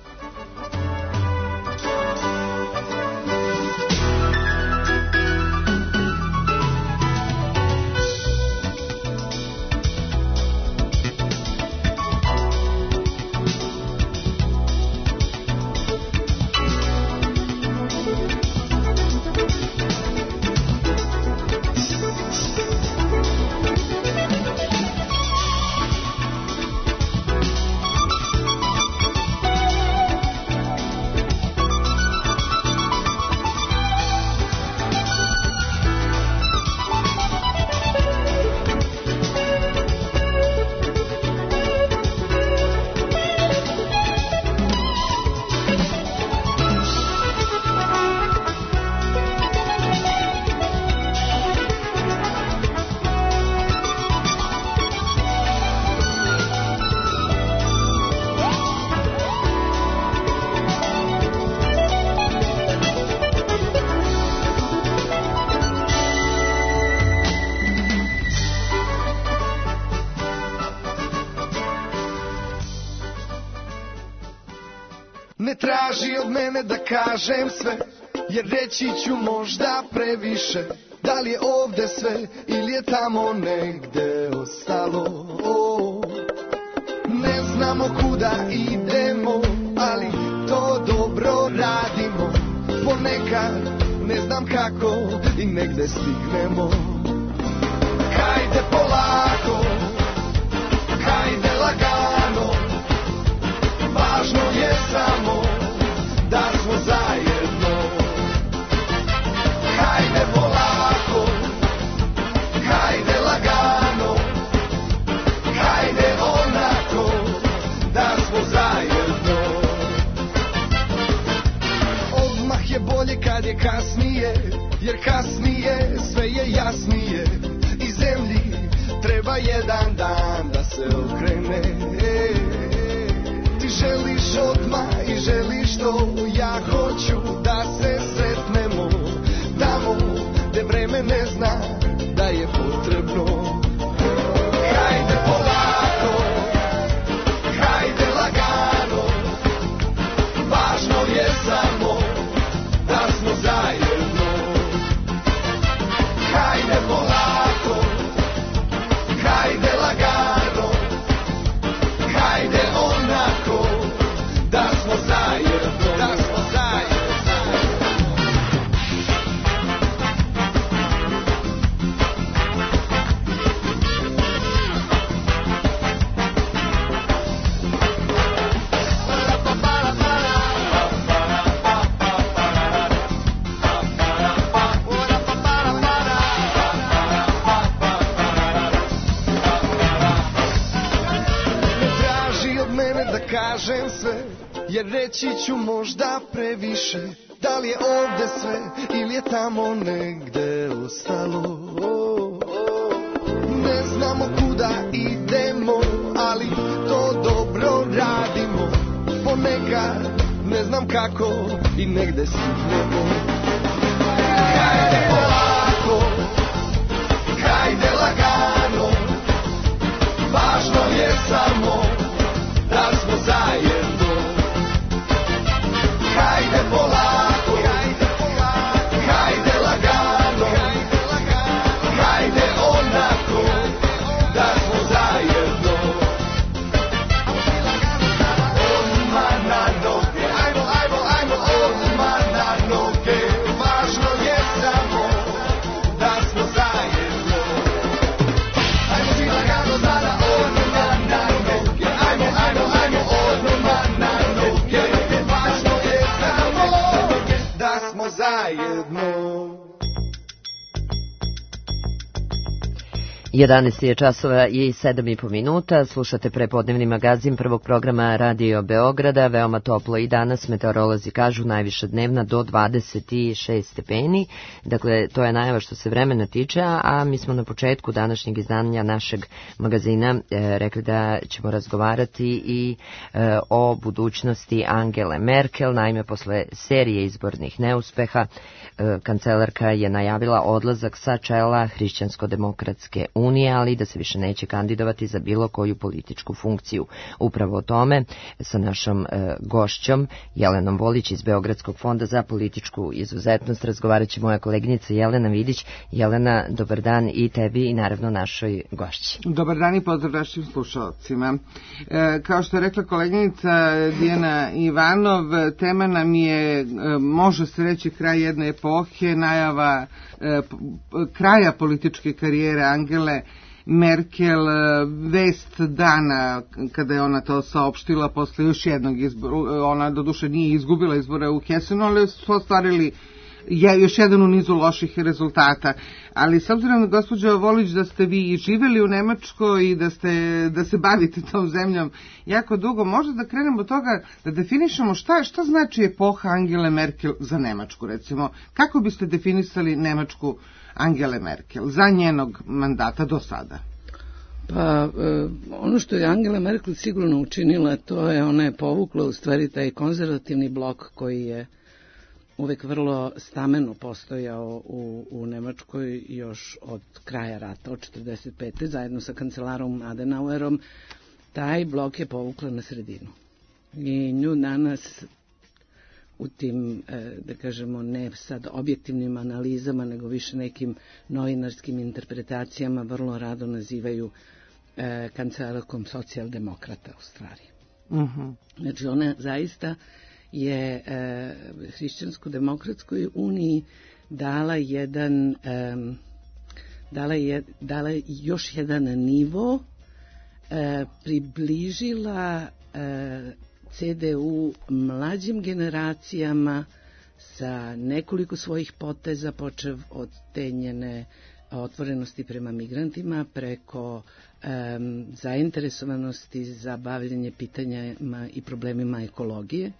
Ne traži od mene da kažem sve, jer reći ću možda previše. Da li je ovde sve ili je tamo negde ostalo? Oh, ne znamo kuda idemo, ali to dobro radimo. Ponekad ne znam kako i negde stignemo. Hajde polako, hajde lagano, važno je samo da smo zajedno. Hajde polako, hajde lagano, hajde onako da smo zajedno. Odmah je bolje kad je kasnije, jer kasnije sve je jasnije. I zemlji treba jedan dan da se okrene. Ti želiš odmah i želiš to, ja hoću da se sretnemo tamo gde vreme ne zna da je potrebno. Hajde polako, hajde lagano, važno je samo da smo zajedno. Hajde polako, hajde lagano, hajde onako da smo zajedno, da smo zajedno. Kažem sve, jer reći ću možda previše. Da li je ovde sve ili je tamo negde ostalo? Ne znamo kuda idemo, ali to dobro radimo. Ponekad ne znam kako i negde stignemo. Hajde polako, hajde lagano, važno je samo da smo zajedno. Hajde polako, hajde polako, hajde lagano, hajde lagano, hajde onako da smo zajedno. Odmah na noge, ajmo, ajmo, ajmo, odmah na noge. jedanaest je časova i sedam i po minuta. Slušate prepodnevni magazin prvog programa Radio Beograda. Veoma toplo i danas, meteorolozi kažu najviša dnevna do dvadeset šest stepeni. Dakle, to je najava što se vremena tiče, a mi smo na početku današnjeg izdanja našeg magazina e, rekli da ćemo razgovarati i e, o budućnosti Angele Merkel. Naime, posle serije izbornih neuspeha, e, kancelarka je najavila odlazak sa čela Hrišćansko-demokratske unije, ali da se više neće kandidovati za bilo koju političku funkciju. Upravo o tome sa našom e, gošćom Jelenom Volić iz Beogradskog fonda za političku izuzetnost razgovarat će moja koleginica Jelena Vidić. Jelena, dobar dan i tebi i naravno našoj gošći. Dobar dan i pozdrav našim slušalcima. E, kao što je rekla koleginica Dijana Ivanov, tema nam je, e, može se reći, kraj jedne epohe, najava e, kraja političke karijere Angele Merkel, vest dana kada je ona to saopštila posle još jednog izbora. Ona doduše nije izgubila izbore u Hesenu, ali su ostvarili je još jedan u nizu loših rezultata. Ali s obzirom, gospođo Volić, da ste vi živeli u Nemačkoj i da, ste, da se bavite tom zemljom jako dugo, možda da krenemo od toga da definišemo šta, šta znači epoha Angele Merkel za Nemačku, recimo. Kako biste definisali Nemačku Angele Merkel za njenog mandata do sada? Pa, ono što je Angela Merkel sigurno učinila, to je ona je povukla u stvari taj konzervativni blok koji je uvek vrlo stameno postojao u, u Nemačkoj još od kraja rata, od četrdeset pete zajedno sa kancelarom Adenauerom. Taj blok je povukla na sredinu. I nju danas u tim, da kažemo, ne sad objektivnim analizama, nego više nekim novinarskim interpretacijama vrlo rado nazivaju e, kancelarkom socijaldemokrata u stvari. Uh-huh. Znači ona zaista je e, Hrišćansko-demokratskoj uniji dala jedan e, dala, je, dala još jedan nivo, e, približila e, C D U mlađim generacijama sa nekoliko svojih poteza, počev od te njene otvorenosti prema migrantima, preko um, zainteresovanosti za bavljenje pitanjima i problemima ekologije,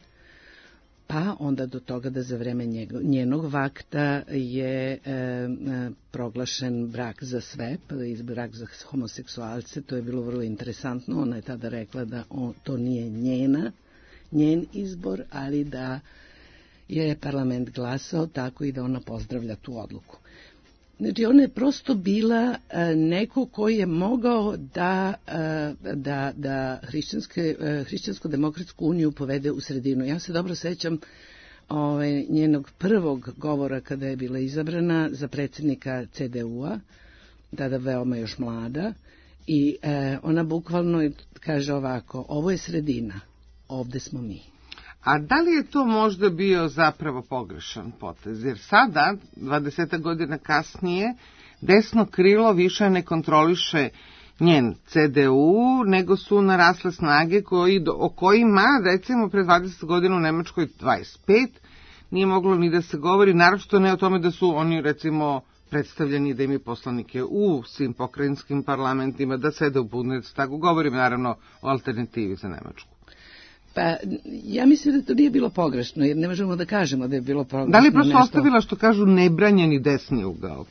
pa onda do toga da za vreme njenog vakta je e, proglašen brak za sve, pa brak za homoseksualce. To je bilo vrlo interesantno. Ona je tada rekla da on, to nije njena, njen izbor, ali da je parlament glasao tako i da ona pozdravlja tu odluku. Znači, ona je prosto bila e, neko koji je mogao da, e, da, da e, Hrišćansko-demokratsku uniju povede u sredinu. Ja se dobro sećam ove, njenog prvog govora kada je bila izabrana za predsjednika C D U-a, tada veoma još mlada, i e, ona bukvalno kaže ovako: ovo je sredina, ovde smo mi. A da li je to možda bio zapravo pogrešan potez? Jer sada, dvadeset godina kasnije, desno krilo više ne kontroliše njen C D U, nego su narasle snage koji, o kojima, recimo, pre dvadeset godina u Nemačkoj dvadeset pet nije moglo ni da se govori, naročito ne o tome da su oni, recimo, predstavljeni, da imaju poslanike u svim pokrajinskim parlamentima, da sede u Bundestagu. Govorim naravno o alternativi za Nemačku. Pa, ja mislim da to nije bilo pogrešno, jer ne možemo da kažemo da je bilo pogrešno. Da li je prosto nešto... ostavila, što kažu, nebranjeni desni ugao?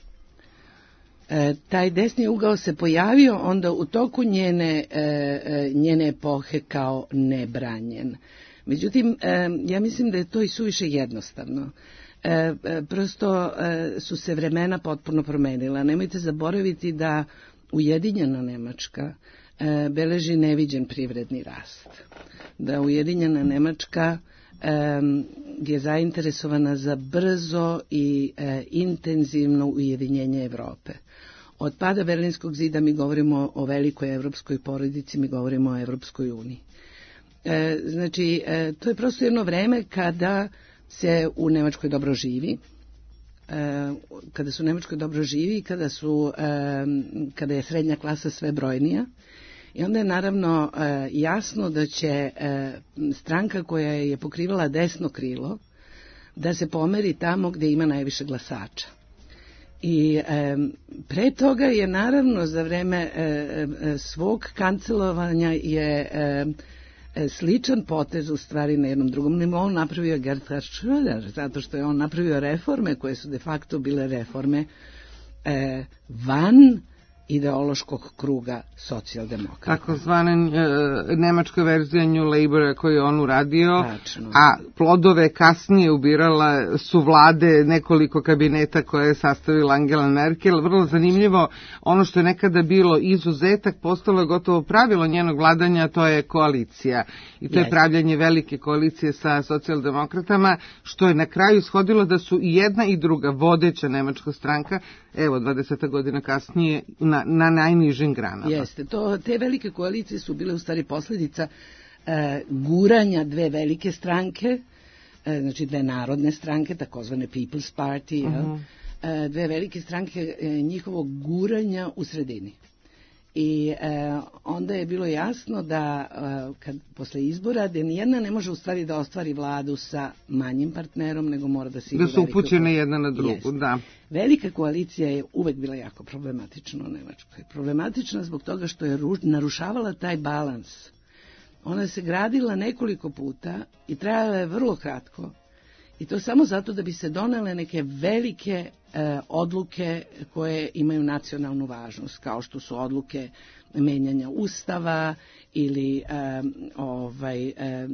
E, taj desni ugao se pojavio onda u toku njene, e, njene epohe kao nebranjen. Međutim, e, ja mislim da je to i suviše jednostavno. E, e, prosto e, su se vremena potpuno promenila. Nemojte zaboraviti da Ujedinjena Nemačka e, beleži neviđen privredni rast. Da Ujedinjena Nemačka e, je zainteresovana za brzo i e, intenzivno ujedinjenje Evrope. Od pada Berlinskog zida mi govorimo o velikoj evropskoj porodici, mi govorimo o Evropskoj uniji. E, znači, e, to je prosto jedno vreme kada se u Nemačkoj dobro živi, e, kada su u Nemačkoj dobro živi, kada, su, e, kada je srednja klasa sve brojnija. I onda je naravno e, jasno da će e, stranka koja je pokrivala desno krilo da se pomeri tamo gdje ima najviše glasača. I e, pre toga je naravno za vreme e, e, svog kancelovanja je e, e, sličan potez u stvari na jednom drugom nivou napravio je Gerhard Schröder, zato što je on napravio reforme koje su de facto bile reforme e, van ideološkog kruga socijaldemokrata. Takozvane e, nemačka verzija New Laboura koju je on uradio, Tačno. A plodove kasnije ubirala su vlade nekoliko kabineta koje je sastavila Angela Merkel. Vrlo zanimljivo, ono što je nekada bilo izuzetak, postalo je gotovo pravilo njenog vladanja, to je koalicija. I to yes. je pravljanje velike koalicije sa socijaldemokratama, što je na kraju ishodilo da su i jedna i druga vodeća nemačka stranka, evo dvadeset godina kasnije, na na najnižim granama. Jeste, to, te velike koalicije su bile u stvari posljedica e, guranja dve velike stranke, e, znači dve narodne stranke, takozvane People's Party, uh-huh. e, dve velike stranke e, njihovog guranja u sredini. I e, onda je bilo jasno da e, kad posle izbora da nijedna ne može u stvari da ostvari vladu sa manjim partnerom, nego mora da se da su upućene jedna na drugu. Jest. Da. Velika koalicija je uvek bila jako problematična u Nemačkoj. Problematična zbog toga što je ru, narušavala taj balans. Ona se gradila nekoliko puta i trajala je vrlo kratko. I to samo zato da bi se donele neke velike e, odluke koje imaju nacionalnu važnost, kao što su odluke menjanja ustava ili e, ovaj, e,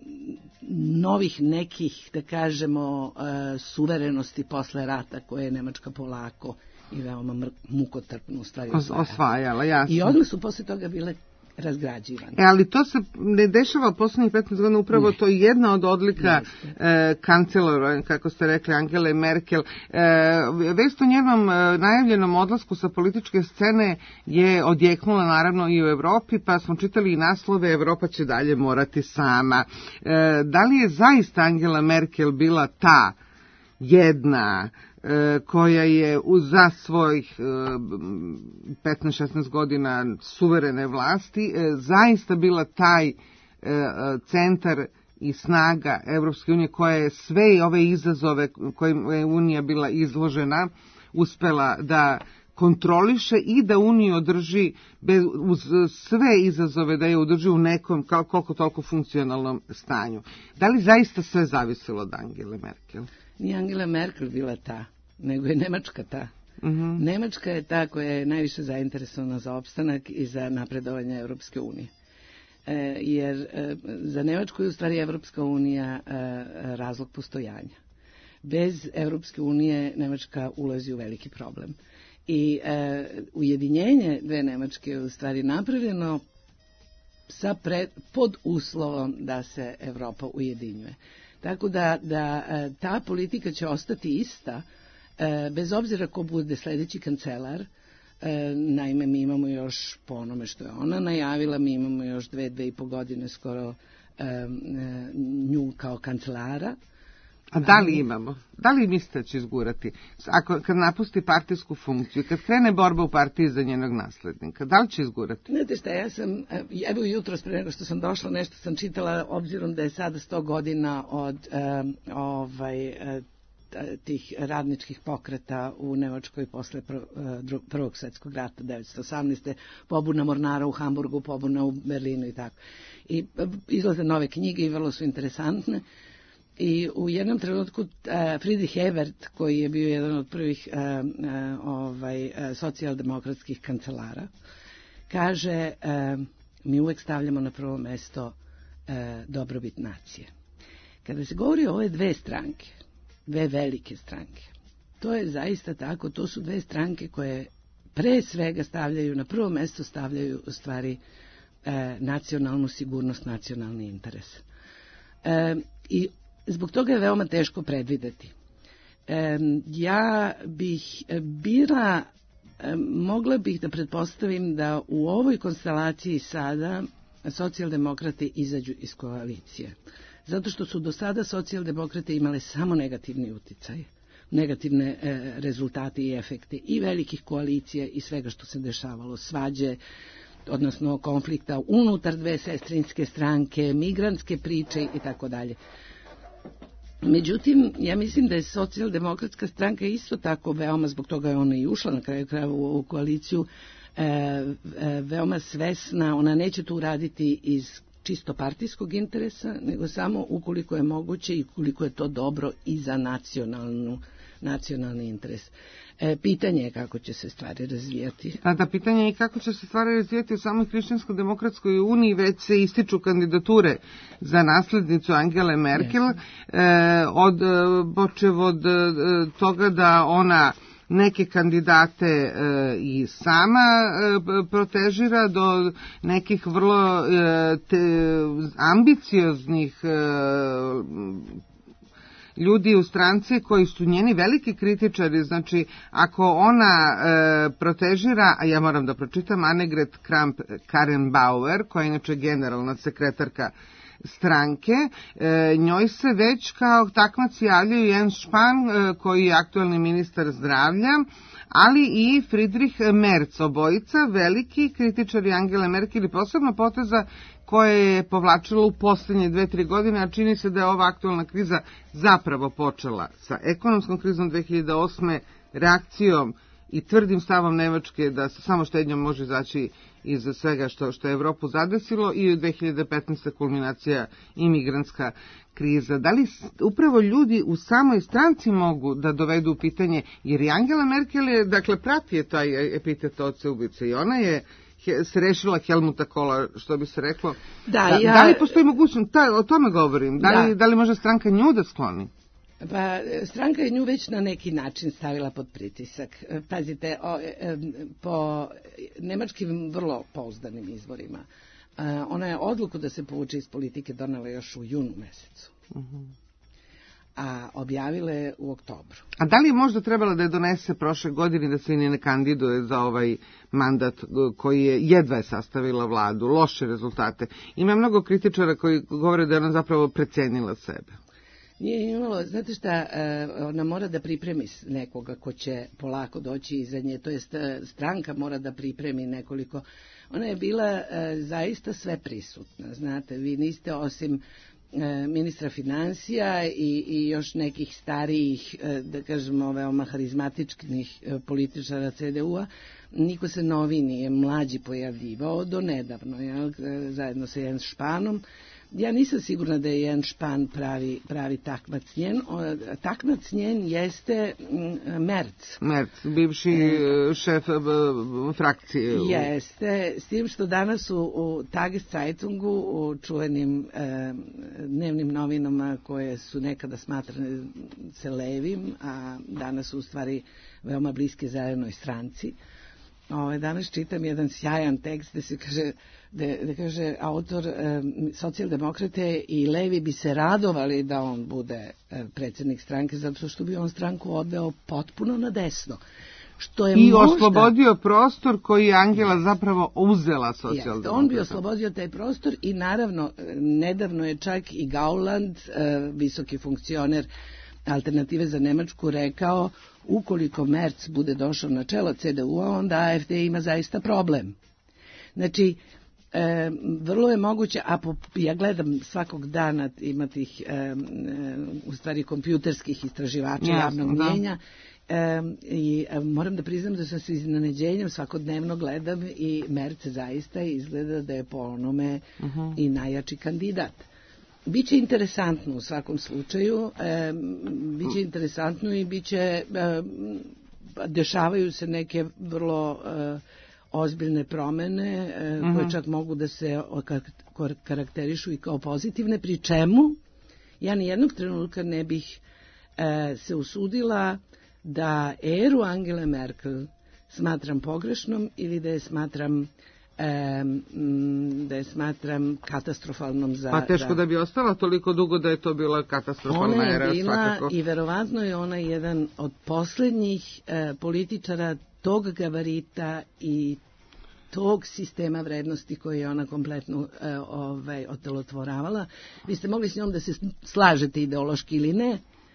novih nekih, da kažemo, e, suverenosti posle rata koje je Nemačka polako i veoma mr- mukotrpno u stvari osvajala. osvajala jasno. I odmah su posle toga bile razgrađivane. E, ali to se ne dešava poslednjih petnaest godina, upravo ne. To je jedna od odlika e, kancelora, kako ste rekli, Angele Merkel. E, vest o njenom e, najavljenom odlasku sa političke scene je odjeknula naravno i u Evropi, pa smo čitali i naslove Evropa će dalje morati sama. E, da li je zaista Angela Merkel bila ta jedna koja je za svojih petnaest šesnaest godina suverene vlasti zaista bila taj centar i snaga Evropske unije koja je sve i ove izazove kojima je Unija bila izložena uspela da kontroliše i da Uniju održi bez, uz sve izazove da je održi u nekom koliko toliko funkcionalnom stanju. Da li zaista sve zavisilo od Angele Merkel? Nije Angela Merkel bila ta, nego je Nemačka ta. Uh-huh. Nemačka je ta koja je najviše zainteresovana za opstanak i za napredovanje Evropske unije. E, jer e, za Nemačku je u stvari Evropska unija e, razlog postojanja. Bez Evropske unije Nemačka ulazi u veliki problem. I e, ujedinjenje dve Nemačke je u stvari napravljeno sa pred, pod uslovom da se Evropa ujedinjuje. Tako da, da ta politika će ostati ista, bez obzira ko bude sljedeći kancelar. Naime, mi imamo još, po onome što je ona najavila, mi imamo još dve, dve i po godine skoro nju kao kancelara. A da li imamo? Da li mislite da će izgurati? Ako, kad napusti partijsku funkciju, kad krene borba u partiji za njenog naslednika, da li će izgurati? Znate šta, ja sam, evo jutro pre nego što sam došla, nešto sam čitala, obzirom da je sada sto godina od um, ovaj, tih radničkih pokreta u Nemačkoj posle prv, drug, prvog svjetskog rata, devetsto osamnaeste. pobuna mornara u Hamburgu, pobuna u Berlinu i tako. I izlaze nove knjige i vrlo su interesantne. I u jednom trenutku uh, Friedrich Ebert, koji je bio jedan od prvih uh, uh, ovaj, uh, socijaldemokratskih kancelara, kaže uh, mi uvek stavljamo na prvo mesto uh, dobrobit nacije. Kada se govori o ove dve stranke, dve velike stranke, to je zaista tako, to su dve stranke koje pre svega stavljaju, na prvo mesto stavljaju u stvari uh, nacionalnu sigurnost, nacionalni interes. Uh, I zbog toga je veoma teško predvideti. E, ja bih bila, e, mogla bih da pretpostavim da u ovoj konstelaciji sada socijaldemokrati izađu iz koalicije. Zato što su do sada socijaldemokrate imale samo negativni uticaj, negativne e, rezultate i efekte i velikih koalicija i svega što se dešavalo, svađe, odnosno konflikta unutar dve sestrinske stranke, migrantske priče i tako dalje. Međutim, ja mislim da je socijaldemokratska stranka isto tako veoma, zbog toga je ona i ušla na kraju krajeva u ovu koaliciju, e, e, veoma svesna, ona neće to uraditi iz čisto partijskog interesa, nego samo ukoliko je moguće i ukoliko je to dobro i za nacionalnu, nacionalni interes. E, pitanje je kako će se stvari razvijati. A da, pitanje je i kako će se stvari razvijati u samoj Hrišćansko-demokratskoj uniji, već se ističu kandidature za naslednicu Angele Merkel, e, od, počev od toga da ona neke kandidate e, i sama e, protežira do nekih vrlo e, te, ambicioznih e, ljudi u stranci koji su njeni veliki kritičari. Znači, ako ona e, protežira, a ja moram da pročitam, Annegret Kramp-Karrenbauer, koja je inače generalna sekretarka stranke, e, njoj se već kao takmac javljaju Jens Spahn, e, koji je aktuelni ministar zdravlja, ali i Friedrich Merz, obojica veliki kritičari Angele Merkel i posebno poteza koje je povlačilo u posljednje dve, tri godine, a čini se da je ova aktualna kriza zapravo počela sa ekonomskom krizom dve hiljade osme, reakcijom i tvrdim stavom Nemačke da se samo štednjom može izaći iz svega što, što je Evropu zadesilo, i u dve hiljade petnaeste kulminacija imigrantska kriza. Da li upravo ljudi u samoj stranci mogu da dovedu u pitanje, jer i Angela Merkel je, dakle, prati je taj epitet oce ubice i ona je se rešila Helmuta Kohla, što bi se reklo. Da, da, ja... da li postoji mogućnost, ta, o tome govorim, da li, da. da li može stranka nju da skloni? Pa, stranka je nju već na neki način stavila pod pritisak. Pazite, o, po nemačkim vrlo pouzdanim izvorima, ona je odluku da se povuče iz politike donela još u junu mesecu. Uh-huh. A objavila je u oktobru. A da li je možda trebala da je donese prošle godine da se i ne kandiduje za ovaj mandat koji je jedva je sastavila vladu, loše rezultate? Ima mnogo kritičara koji govore da je ona zapravo precenila sebe. Nije imalo, znate šta, ona mora da pripremi nekoga ko će polako doći iza nje, to jest stranka mora da pripremi nekoliko. Ona je bila zaista sve prisutna, znate, vi niste osim ministra financija i, i još nekih starijih, da kažemo, veoma harizmatičnih političara C D U-a, niko se novi nije mlađi pojavljivao do nedavno, jel, zajedno sa Jens Spahnom. Ja nisam sigurna da je Jens Spahn pravi, pravi takmac njen. Takmac njen jeste Merz. Merz, bivši e, šef b, b, frakcije. Jeste, s tim što danas u, u Tageszeitungu, u čuvenim e, dnevnim novinama koje su nekada smatrane se levim, a danas su u stvari veoma bliske zelenoj stranci. Ove, danas čitam jedan sjajan tekst gde se kaže, gde, gde kaže autor e, socijaldemokrate i levi bi se radovali da on bude e, predsjednik stranke, zato što bi on stranku odveo potpuno na desno. Što je I možda, oslobodio prostor koji je Angela zapravo uzela socijaldemokrata. On bi oslobodio taj prostor i naravno nedavno je čak i Gauland, e, visoki funkcioner Alternative za Nemačku, rekao ukoliko Merz bude došao na čelo C D U-a, onda A F D ima zaista problem. Znači, e, vrlo je moguće, a po, ja gledam svakog dana ima tih e, e, u stvari kompjuterskih istraživača javnog mnjenja, e, i e, moram da priznam da sam se iznenađenjem svakodnevno gledam i Merz zaista izgleda da je po onome uh-huh. i najjači kandidat. Biće interesantno u svakom slučaju, e, biće interesantno i biće, e, dešavaju se neke vrlo e, ozbiljne promene e, uh-huh. koje čak mogu da se karakterišu i kao pozitivne, pri čemu ja ni jednog trenutka ne bih e, se usudila da eru Angele Merkel smatram pogrešnom ili da je smatram E, da je smatram katastrofalnom za... Pa teško da, da bi ostala toliko dugo da je to bila katastrofalna era. Ona je bila svakako. I verovatno je ona jedan od posljednjih e, političara tog gabarita i tog sistema vrednosti koji je ona kompletno e, ovaj, otelotvoravala. Vi ste mogli s njom da se slažete ideološki ili ne,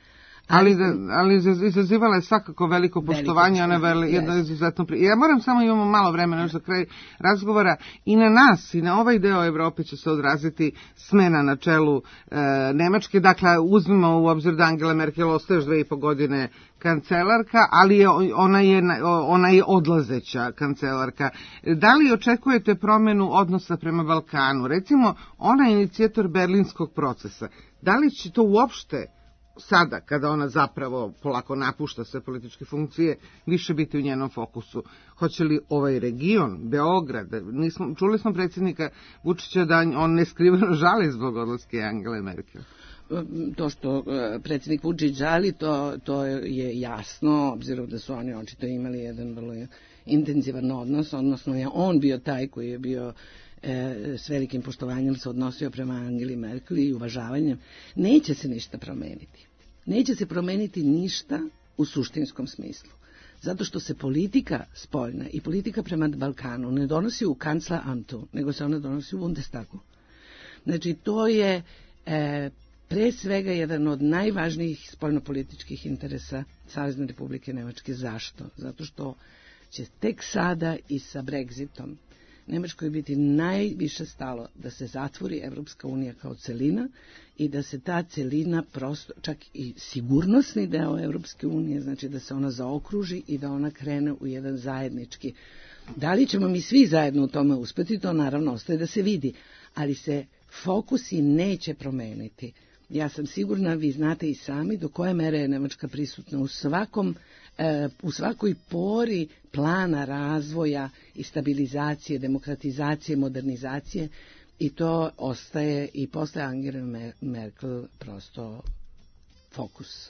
Ali, da, ali izazivala je svakako veliko poštovanje, ona je veli, jedna izuzetno pri... Ja moram samo, imamo malo vremena još za kraj razgovora, i na nas i na ovaj deo Evrope će se odraziti smena na čelu e, Nemačke. Dakle, uzmimo u obzir da Angela Merkel ostaje još dve i po godine kancelarka, ali je, ona, je, ona je odlazeća kancelarka. Da li očekujete promenu odnosa prema Balkanu? Recimo, ona je inicijator berlinskog procesa. Da li će to uopšte sada, kada ona zapravo polako napušta sve političke funkcije, više biti u njenom fokusu? Hoće li ovaj region, Beograd, nismo, čuli smo predsjednika Vučića da on neskriveno žali zbog odlaske Angele Merkel. To što predsjednik Vučić žali, to, to je jasno, obzirom da su oni očito imali jedan vrlo intenzivan odnos, odnosno je on bio taj koji je bio s velikim poštovanjem se odnosio prema Angeli Merkel i uvažavanjem. Neće se ništa promeniti. Neće se promeniti ništa u suštinskom smislu. Zato što se politika spoljna i politika prema Balkanu ne donosi u Kanzleramtu, nego se ona donosi u Bundestagu. Znači, to je e, pre svega jedan od najvažnijih spoljnopolitičkih interesa Savezne Republike Nemačke. Zašto? Zato što će tek sada i sa Brexitom Nemačkoj biti najviše stalo da se zatvori Evropska unija kao celina i da se ta celina prosto, čak i sigurnosni deo Evropske unije, znači da se ona zaokruži i da ona krene u jedan zajednički. Da li ćemo mi svi zajedno u tome uspeti, to naravno ostaje da se vidi, ali se fokusi neće promeniti. Ja sam sigurna, vi znate i sami do koje mere je Nemačka prisutna u svakom u svakoj pori plana razvoja i stabilizacije, demokratizacije, modernizacije, i to ostaje i posle Angele Merkel prosto fokus.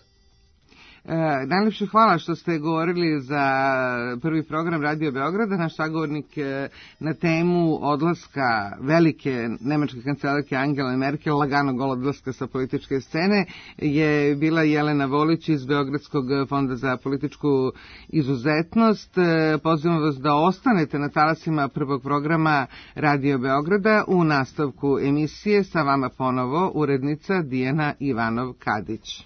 E, najlepše hvala što ste govorili za prvi program Radio Beograda. Naš sagovornik e, na temu odlaska velike nemačke kancelarke Angele Merkel, laganog odlaska sa političke scene, je bila Jelena Volić iz Beogradskog fonda za političku izuzetnost. E, pozivam vas da ostanete na talasima prvog programa Radio Beograda. U nastavku emisije sa vama ponovo urednica Dijana Ivanov-Kadić.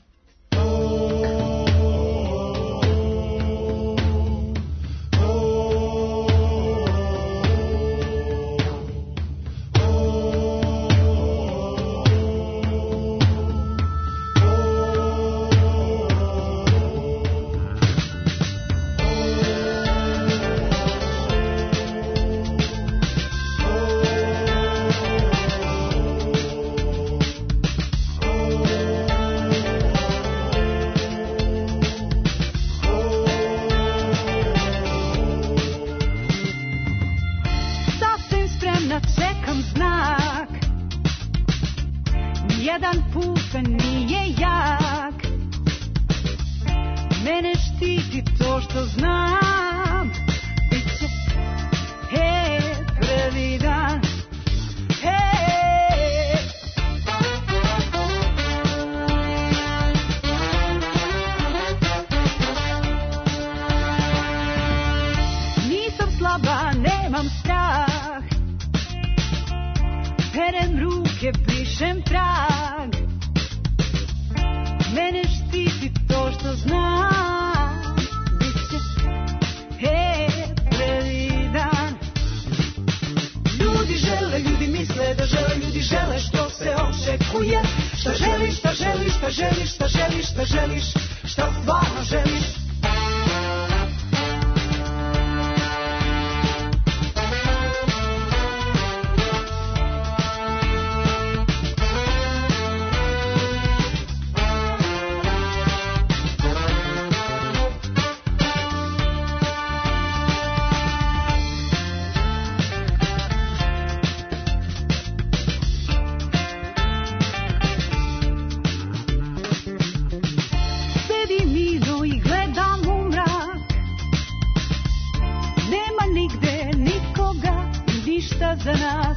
Za nas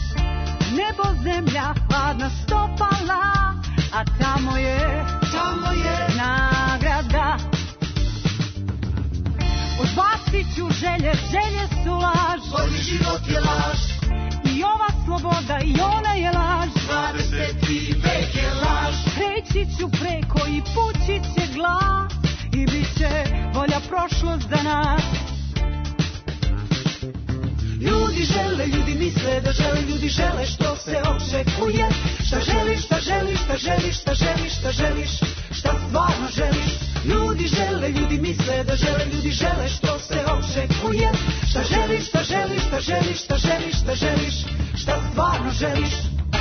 nebo, zemlja, hladna stopala, a tamo je, tamo je nagrada. Odbacit ću želje, želje su laž, tvoj život je laž, i ova sloboda i ona je laž. dvadeseti vek je laž. Preći ću preko i pući će glas i bit će bolja prošlost za nas. Ljudi žele, ljudi misle da žele, ljudi žele što se očekuje. Šta želiš, šta želiš, šta želiš, šta želiš, šta želiš, šta stvarno želiš. Ljudi žele, ljudi misle da žele, ljudi žele što se očekuje. Šta želiš, šta želiš, šta želiš, šta želiš, šta želiš, šta stvarno želiš.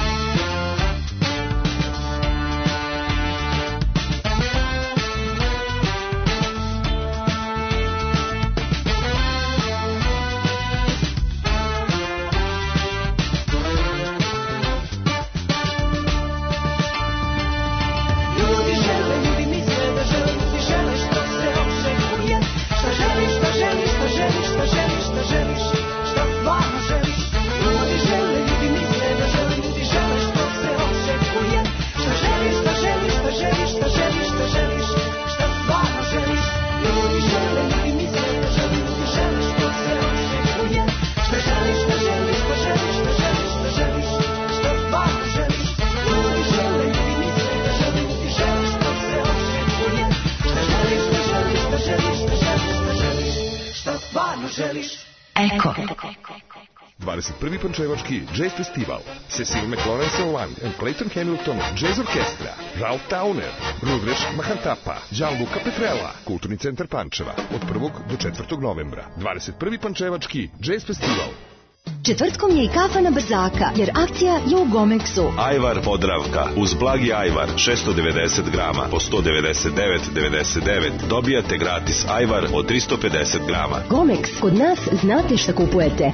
Eko. dvadeset prvi Pančevački Jazz Festival. Cecil McLaurin Salvan and Clayton Hamilton Jazz Orkestra. Ralph Towner, Rudreš Mahantapa, Gianluca Petrella, Kulturni centar Pančeva. Od prvog do četvrtog novembra. dvadeset prvi Pančevački Jazz Festival. Četvrtkom je i kafa na Brzaka, jer akcija je u Gomeksu. Ajvar Podravka uz blagi ajvar šesto devedeset grama po sto devedeset devet devedeset devet dobijate gratis ajvar od tristo pedeset grama. Gomeks, kod nas znate šta kupujete.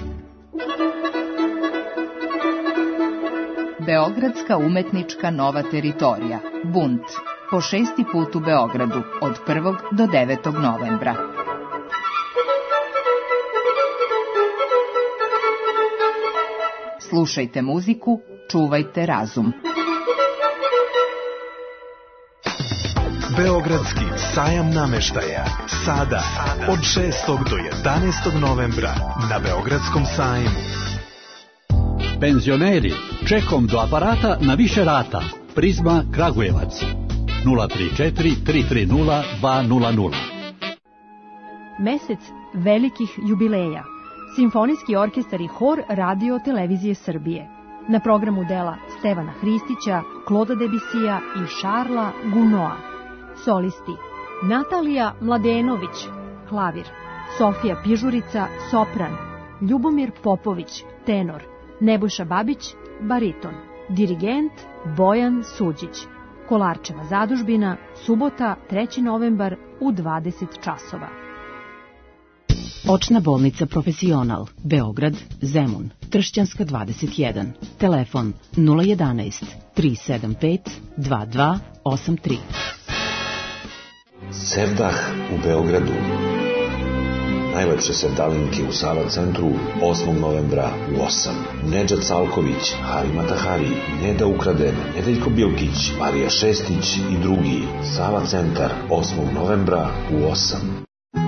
Beogradska umetnička nova teritorija. Bunt. Po šesti put u Beogradu od prvog do devetog novembra. Slušajte muziku, čuvajte razum. Beogradski sajam nameštaja. Sada, od šestog do jedanaestog novembra na Beogradskom sajmu. Penzioneri, čekom do aparata na više rata. Prizma Kragujevac. nula tri četiri tri tri nula dva nula nula. Mesec velikih jubileja. Simfonijski orkestar i hor Radio Televizije Srbije. Na programu dela Stevana Hristića, Kloda Debisija i Šarla Gunoa. Solisti: Natalija Mladenović, klavir; Sofija Pižurica, sopran; Ljubomir Popović, tenor; Nebojša Babić, bariton; dirigent Bojan Suđić. Kolarčeva zadužbina, subota treći novembar u dvadeset časova. Očna bolnica Profesional, Beograd, Zemun, Tršćanska dvadeset jedan. Telefon nula jedanaest tri sedam pet dva dva osam tri. Sevdah u Beogradu. Najlepše sevdalinke u Sava centru osmog novembra u osam. Nedžad Salković, Harima Tahari, Neda Ukraden, Nedeljko Bilkić, Marija Šestić i drugi. Sava centar osmog novembra u osam.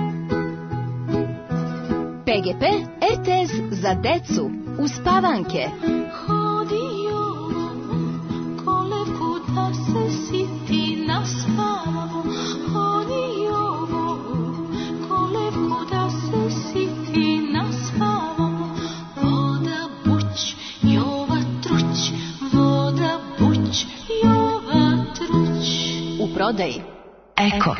P G P R T S za decu uz Pavanke. U prodaji Eko.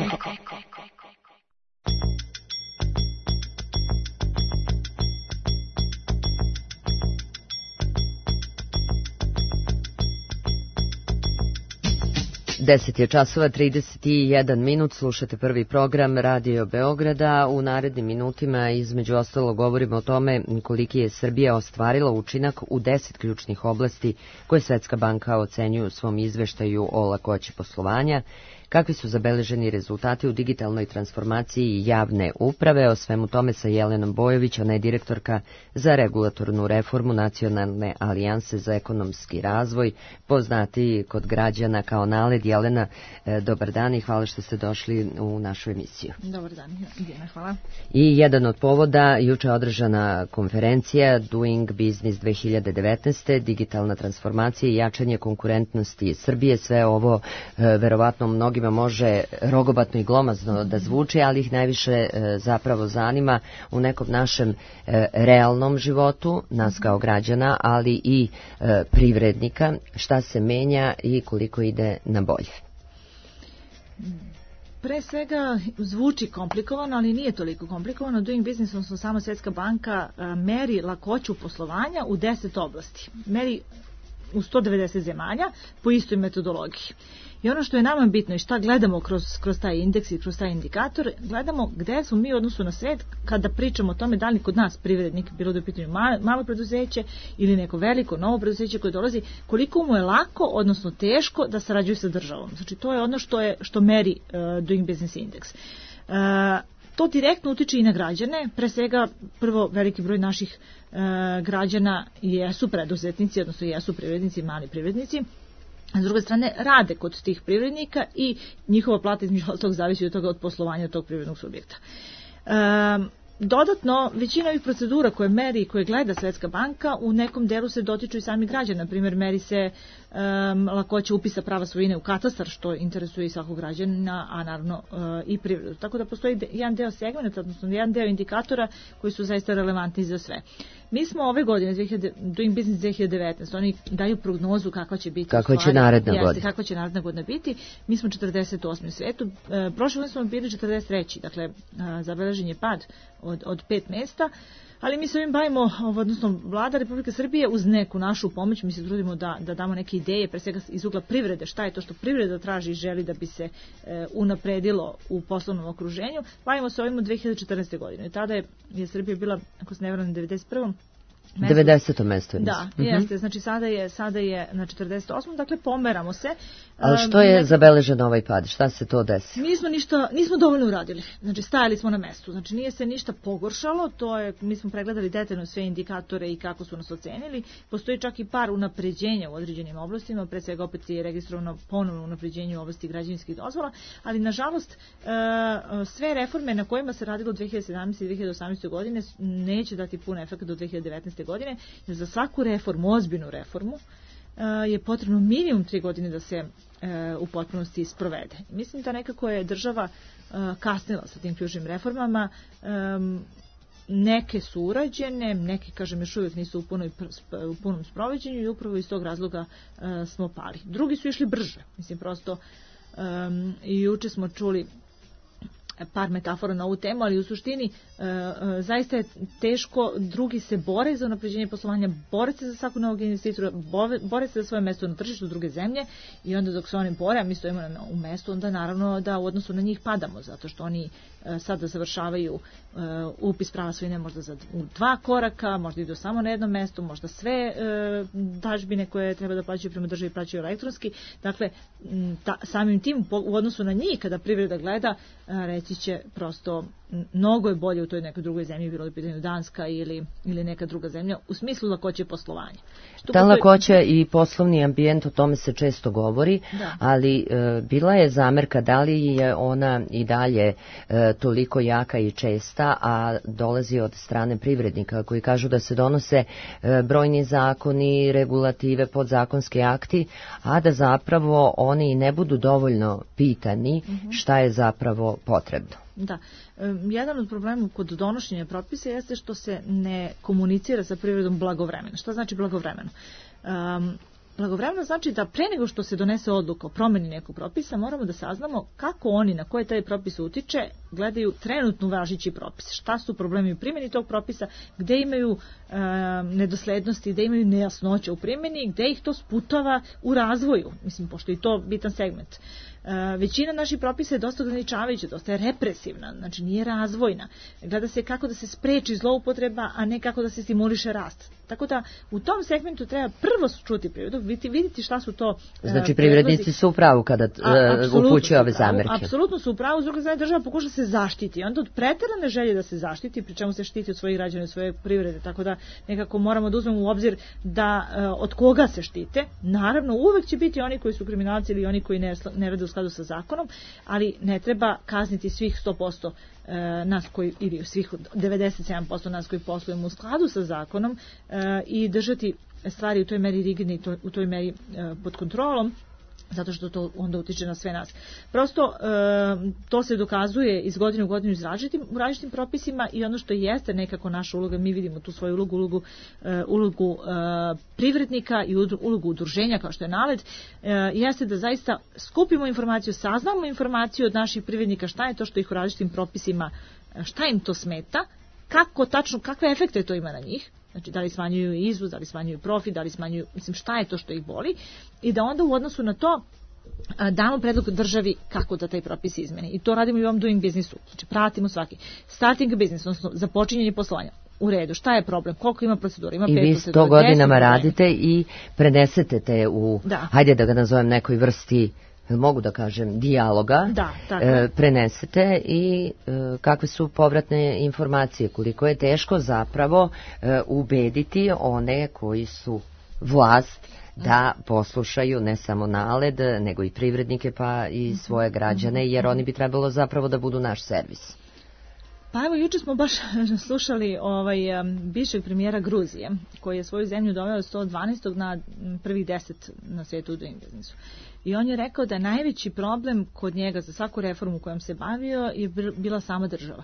deset je časova, trideset jedan minut, slušate prvi program Radio Beograda. U narednim minutima između ostalo govorimo o tome koliki je Srbija ostvarila učinak u deset ključnih oblasti koje Svetska banka ocenjuje u svom izveštaju o lakoći poslovanja. kakvi su zabeleženi rezultati u digitalnoj transformaciji javne uprave. O svemu tome sa Jelenom Bojović, ona je direktorka za regulatornu reformu Nacionalne alijanse za ekonomski razvoj, poznati kod građana kao NALED. Jelena, dobar dan i hvala što ste došli u našu emisiju. Dobar dan, Dijana, hvala. I jedan od povoda, juče održana konferencija Doing Business dve hiljade devetnaeste, digitalna transformacija i jačanje konkurentnosti Srbije. Sve ovo e, verovatno mnogima može rogobatno i glomazno da zvuči, ali ih najviše e, zapravo zanima u nekom našem e, realnom životu, nas kao građana, ali i e, privrednika, šta se menja i koliko ide na bolje. Pre svega zvuči komplikovano, ali nije toliko komplikovano. Doing Business, odnosno sama Svetska banka, meri lakoću poslovanja u deset oblasti. Meri u sto devedeset zemalja po istoj metodologiji. I ono što je nama bitno i šta gledamo kroz, kroz taj indeks i kroz taj indikator, gledamo gde smo mi u odnosu na svet kada pričamo o tome da li kod nas privrednik, bilo da je u pitanju malo, malo preduzeće ili neko veliko, novo preduzeće koje dolazi, koliko mu je lako, odnosno teško da sarađuje sa državom. Znači to je ono što, je, što meri uh, Doing Business Index. Uh, To direktno utiče i na građane, pre svega prvo veliki broj naših uh, građana jesu preduzetnici, odnosno jesu privrednici, mali privrednici, a s druge strane rade kod tih privrednika i njihova plata između ostalog zavisi od toga od poslovanja tog privrednog subjekta. Um, Dodatno, većina ovih procedura koje meri i koje gleda Svetska banka u nekom delu se dotiču i sami građana. Na primjer, meri se um, lakoća upisa prava svojine u katastar, što interesuje i svakog građana, a naravno uh, i privredu. Tako da postoji de, jedan deo segmenta, odnosno jedan deo indikatora koji su zaista relevantni za sve. Mi smo ove godine, dve hiljade, Doing Business dve hiljade devetnaeste, oni daju prognozu kakva će biti. Kako će naredna jeste, godina. Kakva će naredna godina biti. Mi smo četrdeset osmi u svetu. E, prošle godine smo bili četrdeset treći Dakle, a, zabeležen je pad od, od pet mesta. Ali mi se ovim bavimo, odnosno vlada Republike Srbije uz neku našu pomoć, mi se trudimo da, da damo neke ideje, pre svega iz ugla privrede, šta je to što privreda traži i želi da bi se e, unapredilo u poslovnom okruženju. Bavimo se ovim u dve hiljade četrnaeste godine. I tada je, je Srbija bila, ako se ne varam, devedeset prvom Mesto. devedeseto mesto. Da, uh-huh. jeste. Znači sada je, sada je na četrdeset osmom Dakle, pomeramo se. Ali što je zabeleženo ovaj pad? Šta se to desi? Mi smo ništa, nismo dovoljno uradili. Znači, stajali smo na mestu. Znači, nije se ništa pogoršalo. To je, mi smo pregledali detaljno sve indikatore i kako su nas ocenili. Postoji čak i par unapređenja u određenim oblastima. Pre svega opet je registrovano ponovno unapređenje u oblasti građevinskih dozvola. Ali, nažalost, sve reforme na kojima se radilo dve hiljade sedamnaeste i dve hiljade osamnaeste godine neće dati pun efekt do dve hiljade devetnaeste godine, jer za svaku reformu, ozbiljnu reformu, je potrebno minimum tri godine da se u potpunosti sprovede. Mislim da nekako je država kasnila sa tim ključnim reformama. Neke su urađene, neke, kažem, još uvijek nisu u, punoj, u punom sprovođenju i upravo iz tog razloga smo pali. Drugi su išli brže. Mislim, prosto i juče smo čuli par metafora na ovu temu, ali u suštini e, e, zaista je teško. Drugi se bore za unapređenje poslovanja, bore se za svakog novog investitora, bore, bore se za svoje mesto na tržištu druge zemlje i onda dok se oni bore, a mi stojimo na, u mestu, onda naravno da u odnosu na njih padamo, zato što oni e, sada završavaju e, upis prava svojine možda za u dva koraka, možda idu samo na jednom mestu, možda sve e, dažbine koje treba da plaćaju prema državi plaćaju elektronski. Dakle, ta, samim tim u odnosu na njih, kada privreda gleda, e, reći će prosto mnogo je bolje u toj nekoj drugoj zemlji, bilo da pitanju Danska ili, ili neka druga zemlja, u smislu lakoće poslovanja. Što Ta lakoća i poslovni ambijent, o tome se često govori, da. ali e, bila je zamerka da li je ona i dalje e, toliko jaka i česta, a dolazi od strane privrednika koji kažu da se donose e, brojni zakoni, regulative, podzakonski akti, a da zapravo oni ne budu dovoljno pitani mm-hmm. šta je zapravo potrebno. Da. Jedan od problema kod donošenja propisa jeste što se ne komunicira sa privredom blagovremeno. Šta znači blagovremeno? Um, blagovremeno znači da pre nego što se donese odluka o promeni nekog propisa, moramo da saznamo kako oni na koje taj propis utiče gledaju trenutno važeći propis. Šta su problemi u primjeni tog propisa, gde imaju um, nedoslednosti, gde imaju nejasnoće u primjeni, gde ih to sputava u razvoju. Mislim, pošto je to bitan segment. većina naših propisa je dosta ograničavajuća, dosta je represivna, znači nije razvojna. Gleda se kako da se spreči zloupotreba, a ne kako da se stimuliše rast. Tako da u tom segmentu treba prvo čuti privredu, vidjeti, vidjeti šta su to. Znači privrednici su u pravu kada upućuju ove zamerke. Apsolutno su u pravu, s druge strane država pokuša se zaštiti. Onda od preterane želje da se zaštiti, pri čemu se štiti od svojih građana, od svoje privrede, tako da nekako moramo da uzmemo u obzir da od koga se štite. Naravno, uvek će biti oni koji su kriminalci ili oni koji ne, ne rade u skladu sa zakonom, ali ne treba kazniti svih sto posto nas koji, ili svih devedeset sedam posto nas koji poslujemo u skladu sa zakonom i držati stvari u toj meri rigidne i to, u toj meri pod kontrolom, zato što to onda utiče na sve nas. Prosto to se dokazuje iz godine u godinu iz različitim, u različitim propisima i ono što jeste nekako naša uloga, mi vidimo tu svoju ulogu, ulogu, ulogu privrednika i ulogu udruženja kao što je NALED, jeste da zaista skupimo informaciju, saznamo informaciju od naših privrednika šta je to što ih u različitim propisima, šta im to smeta, kako tačno, kakve efekte to ima na njih. Znači, da li smanjuju izvoz, da li smanjuju profit, da li smanjuju, mislim, šta je to što ih boli i da onda u odnosu na to damo predlog državi kako da taj propis izmeni. I to radimo i u ovom doing businessu. Znači, pratimo svaki. Starting a business, odnosno započinjanje poslovanja. U redu, šta je problem, koliko ima procedura, ima pet procedura. I vi sto godinama radite i prenesete te u, da. hajde da ga nazovem nekoj vrsti, mogu da kažem, dijaloga, da, e, prenesete i e, kakve su povratne informacije, koliko je teško zapravo e, ubediti one koji su vlast da poslušaju ne samo NALED, nego i privrednike pa i svoje građane, jer oni bi trebalo zapravo da budu naš servis. Pa evo, juče smo baš slušali ovaj, bivšeg premijera Gruzije, koji je svoju zemlju doveo od sto dvanaestog na prvih deset na svijetu u doing businessu. I on je rekao da najveći problem kod njega za svaku reformu kojom se bavio je bila sama država.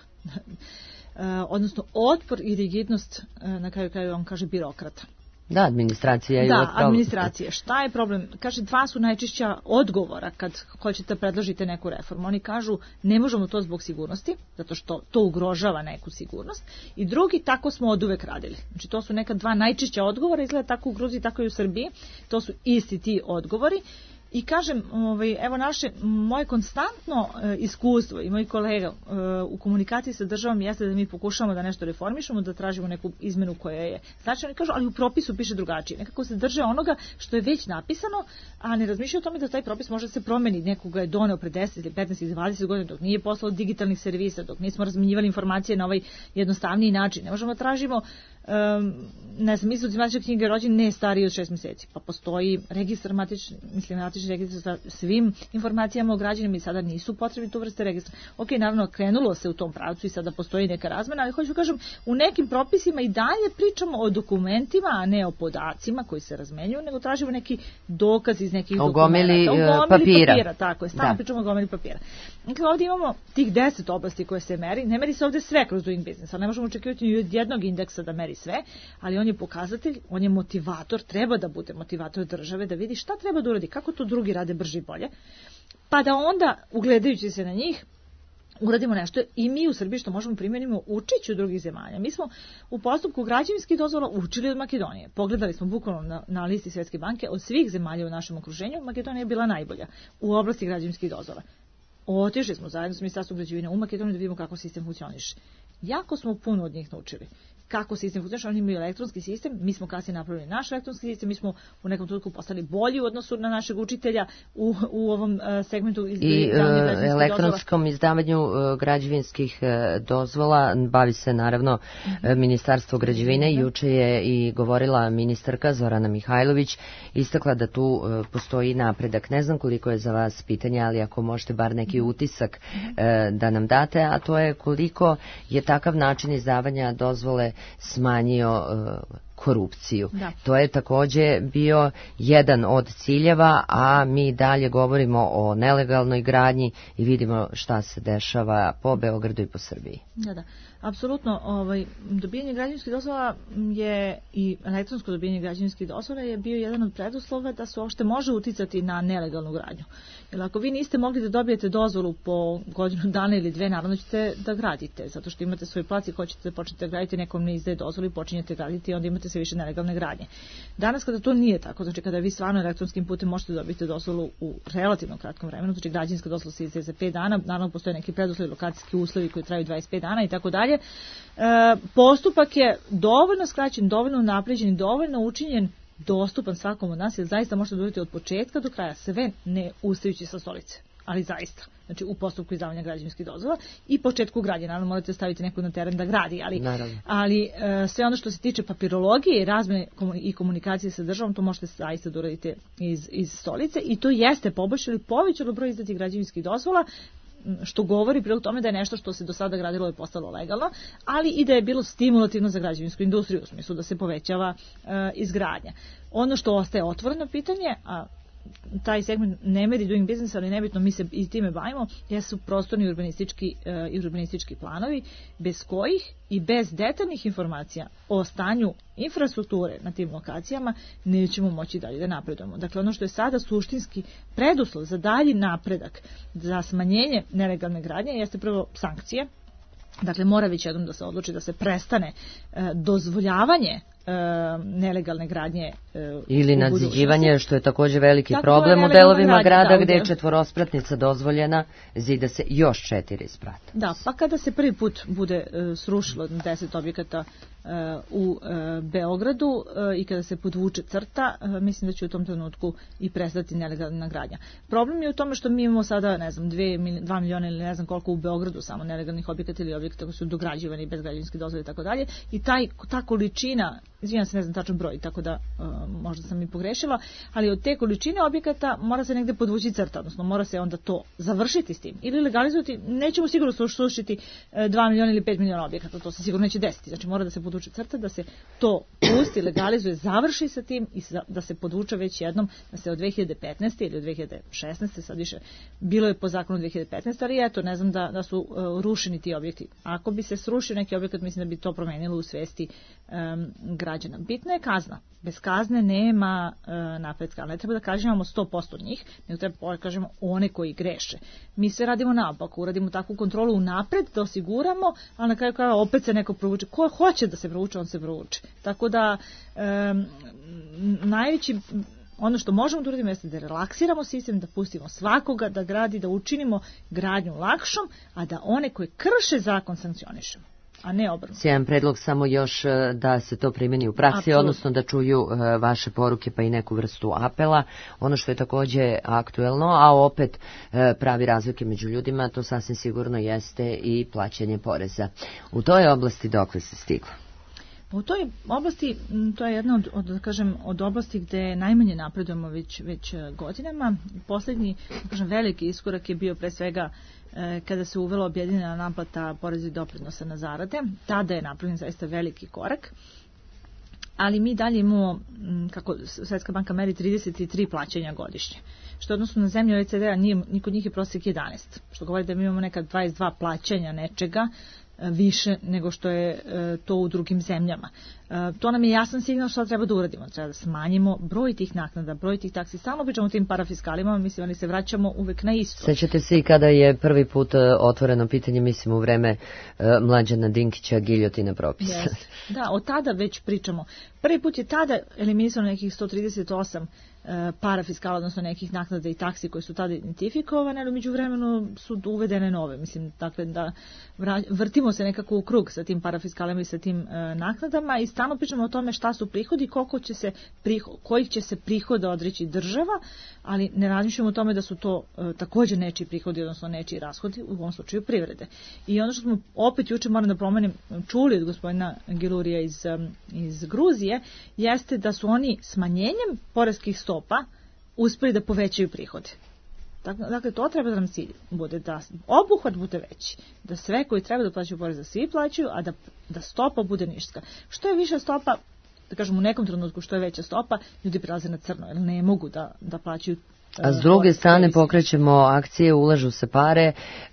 Odnosno otpor i rigidnost, na kraju kraju on kaže, birokrata. Da, administracija je... Da, administracija. Šta je problem? Kaže, dva su najčešća odgovora kad hoćete predložite neku reformu. Oni kažu, ne možemo to zbog sigurnosti, zato što to ugrožava neku sigurnost. I drugi, tako smo oduvek radili. Znači, to su neka dva najčešća odgovora, izgleda tako u Gruziji, tako i u Srbiji. To su isti ti odgovori. I kažem, ovaj, evo naše, moje konstantno e, iskustvo i moji kolega e, u komunikaciji sa državom jeste da mi pokušamo da nešto reformišemo, da tražimo neku izmenu koja je značajna. Oni kažu, ali u propisu piše drugačije. Nekako se drže onoga što je već napisano, a ne razmišljaju o tome da taj propis može se promeni. Nekoga je doneo pre deset ili petnaest ili dvadeset godina, dok nije poslao digitalnih servisa, dok nismo razmenjivali informacije na ovaj jednostavniji način. Ne možemo da tražimo Um, ne znam, izvod matične knjige rođen ne stariji od šest mjeseci, pa postoji registar matični, mislim matični registar sa svim informacijama o građanima i sada nisu potrebni tu vrste registra. Ok, naravno krenulo se u tom pravcu i sada postoji neka razmena, ali hoću da kažem, u nekim propisima i dalje pričamo o dokumentima, a ne o podacima koji se razmenjuju, nego tražimo neki dokaz iz nekih o dokumenta. Gomili, o gomili papira. papira. Tako je, stalno pričamo o gomili papira. Dakle, ovdje imamo tih deset oblasti koje se meri, ne meri se ovdje sve kroz doing business, ali ne možemo očekivati ni od jednog indeksa da meri sve, ali on je pokazatelj, on je motivator, treba da bude motivator države, da vidi šta treba da uradi, kako to drugi rade brže i bolje, pa da onda, ugledajući se na njih, uradimo nešto i mi u Srbiji što možemo primjenimo učeći od drugih zemalja. Mi smo u postupku građevinskih dozvola učili od Makedonije. Pogledali smo bukvalno na, na listi Svjetske banke od svih zemalja u našem okruženju, Makedonija je bila najbolja u oblasti građevinskih dozvola. Otišli smo zajedno s Ministarstvom građevine u Makedoniju da vidimo kako sistem funkcioniše. Jako smo puno od njih naučili. Kako sistem funkcioniše, oni imaju elektronski sistem, mi smo kasnije napravili naš elektronski sistem, mi smo u nekom trenutku postali bolji u odnosu na našeg učitelja u, u ovom uh, segmentu i uh, elektronskom dozvola. Izdavanju uh, građevinskih uh, dozvola bavi se naravno uh, Ministarstvo građevine. Mm-hmm. Juče je i govorila ministarka Zorana Mihajlović, istakla da tu uh, postoji napredak. Ne znam koliko je za vas pitanje, ali ako možete bar neki utisak uh, da nam date, a to je koliko je takav način izdavanja dozvole smanjio uh, korupciju. Da. To je takođe bio jedan od ciljeva, a mi dalje govorimo o nelegalnoj gradnji i vidimo šta se dešava po Beogradu i po Srbiji. Da, da. Apsolutno, ovaj, dobijanje građevinskih dozvola je i elektronsko dobijanje građevinskih dozvola je bio jedan od preduslova da se uopšte može uticati na nelegalnu gradnju. Jer ako vi niste mogli da dobijete dozvolu po godinu dana ili dve, naravno ćete da gradite, zato što imate svoj plac i hoćete da počnete da gradite, nekom ne izdaje dozvolu i počinjete graditi i onda imate dobijete sve više nelegalne gradnje. Danas kada to nije tako, znači kada vi stvarno elektronskim putem možete dobiti dozvolu u relativno kratkom vremenu, znači građevinska dozvola se izdaje za pet dana, naravno postoje neki preduslovi, lokacijski uslovi koji traju dvadeset pet dana i tako dalje. Postupak je dovoljno skraćen, dovoljno unapređen i dovoljno učinjen dostupan svakom od nas, jer zaista možete dobiti od početka do kraja sve ne ustajući sa stolice, ali zaista. Znači u postupku izdavanja građevinskih dozvola i početku gradnje. Naravno morate staviti nekog na teren da gradi, ali, ali e, sve ono što se tiče papirologije i razmene i komunikacije sa državom, to možete zaista da uradite iz, iz stolice i to jeste poboljšalo i povećalo broj izdatih građevinskih dozvola, što govori prilog tome da je nešto što se do sada gradilo je postalo legalno, ali i da je bilo stimulativno za građevinsku industriju, u smislu da se povećava e, izgradnja. Ono što ostaje otvoreno pitanje, a taj segment ne meri doing business, ali nebitno, mi se i time bavimo, jesu prostorni urbanistički, uh, urbanistički planovi, bez kojih i bez detaljnih informacija o stanju infrastrukture na tim lokacijama nećemo moći dalje da napredujemo. Dakle, ono što je sada suštinski preduslov za dalji napredak, za smanjenje nelegalne gradnje, jeste prvo sankcije. Dakle, mora već jednom da se odluči da se prestane uh, dozvoljavanje nelegalne gradnje ili nadziđivanje, što je također veliki tako problem u delovima grada, da, gdje je četvorospratnica dozvoljena, zida se još četiri sprata. Da, pa kada se prvi put bude uh, srušilo deset objekata uh, u uh, Beogradu uh, i kada se podvuče crta, uh, mislim da će u tom trenutku i prestati nelegalna gradnja. Problem je u tome što mi imamo sada, ne znam, dva miliona ili ne znam koliko u Beogradu samo nelegalnih objekata ili objekata koji su dograđivani bez građevinske dozvole i tako dalje, i taj, ta količina, izvinjam se, ne znam tačan broj, tako da uh, možda sam i pogrešila, ali od te količine objekata mora se negde podvući crta, odnosno mora se onda to završiti s tim ili legalizovati. Nećemo sigurno srušiti dva miliona ili pet miliona objekata, to se sigurno neće desiti. Znači mora da se podvuče crta, da se to pusti, legalizuje, završi sa tim i da se podvuče već jednom, da se od dve hiljade petnaeste ili od dve hiljade šesnaeste, sad više bilo je po zakonu dve hiljade petnaeste, ali eto, ne znam da, da su uh, rušeni ti objekti. Ako bi se srušio neki objekat, mislim da bi to promenilo u svesti um, građana. Bitna je kazna. Bez kazne nema uh, napretka. Ne treba da kažemo sto posto njih, nego treba da kažemo one koji greše. Mi sve radimo naopako, uradimo takvu kontrolu unapred da osiguramo, a na kraju krajeva opet se neko provuče. Ko hoće da se provuče, on se provuče. Tako da um, najveći ono što možemo da uradimo jeste da relaksiramo sistem, da pustimo svakoga da gradi, da učinimo gradnju lakšom, a da one koji krše zakon sankcionišemo, a ne obrnuto. Sjajan predlog, samo još da se to primjeni u praksi, Absolutno. Odnosno da čuju vaše poruke pa i neku vrstu apela. Ono što je također aktuelno, a opet pravi razlike među ljudima, to sasvim sigurno jeste i plaćanje poreza. U toj oblasti dokle se stiglo? U toj oblasti, to je jedna od, od, da kažem, od oblasti gde najmanje napredujemo već, već godinama. Poslednji, da kažem, veliki iskorak je bio pre svega eh, kada se uvela objedinjena naplata poreza i doprinosa na zarade. Tada je napravljen zaista veliki korak. Ali mi dalje imamo, kako Svetska banka meri, trideset tri plaćanja godišnje. Što odnosno na zemlji O E C D-a nije, niko njih je prosjek jedanaest. Što govori da mi imamo neka dvadeset dva plaćanja nečega više nego što je e, to u drugim zemljama. E, to nam je jasan signal što treba da uradimo. Treba da smanjimo broj tih naknada, broj tih taksi. Stalno pričamo o tim parafiskalima, mislim, ali se vraćamo uvek na isto. Sećate se i kada je prvi put otvoreno pitanje, mislim, u vreme e, Mlađana Dinkića, giljotina propisa. Yes. Da, od tada već pričamo. Prvi put je tada eliminisano nekih sto trideset osam parafiskala, odnosno nekih naknada i taksi koje su tada identifikovane, ali među vremenu su uvedene nove. Mislim, dakle, da vrtimo se nekako u krug sa tim parafiskalima i sa tim uh, naknadama i stalno pričamo o tome šta su prihodi, koliko će se prihod, kojih će se prihoda odreći država, ali ne razmišljamo o tome da su to uh, također nečiji prihodi, odnosno nečiji rashodi, u ovom slučaju privrede. I ono što smo opet juče, moram da pomenem, čuli od gospodina Gilurija iz, um, iz Gruzije, jeste da su oni smanjenjem poreskih stopa pa uspeli da povećaju prihode. Dakle, to treba da nam cilj bude, da obuhvat bude veći, da sve koji treba da plaćaju porez, da svi plaćaju, a da, da stopa bude ništa. Što je viša stopa, da kažem u nekom trenutku što je veća stopa, ljudi prilaze na crno, jer ne mogu da, da plaćaju. A s druge strane pokrećemo akcije, ulažu se pare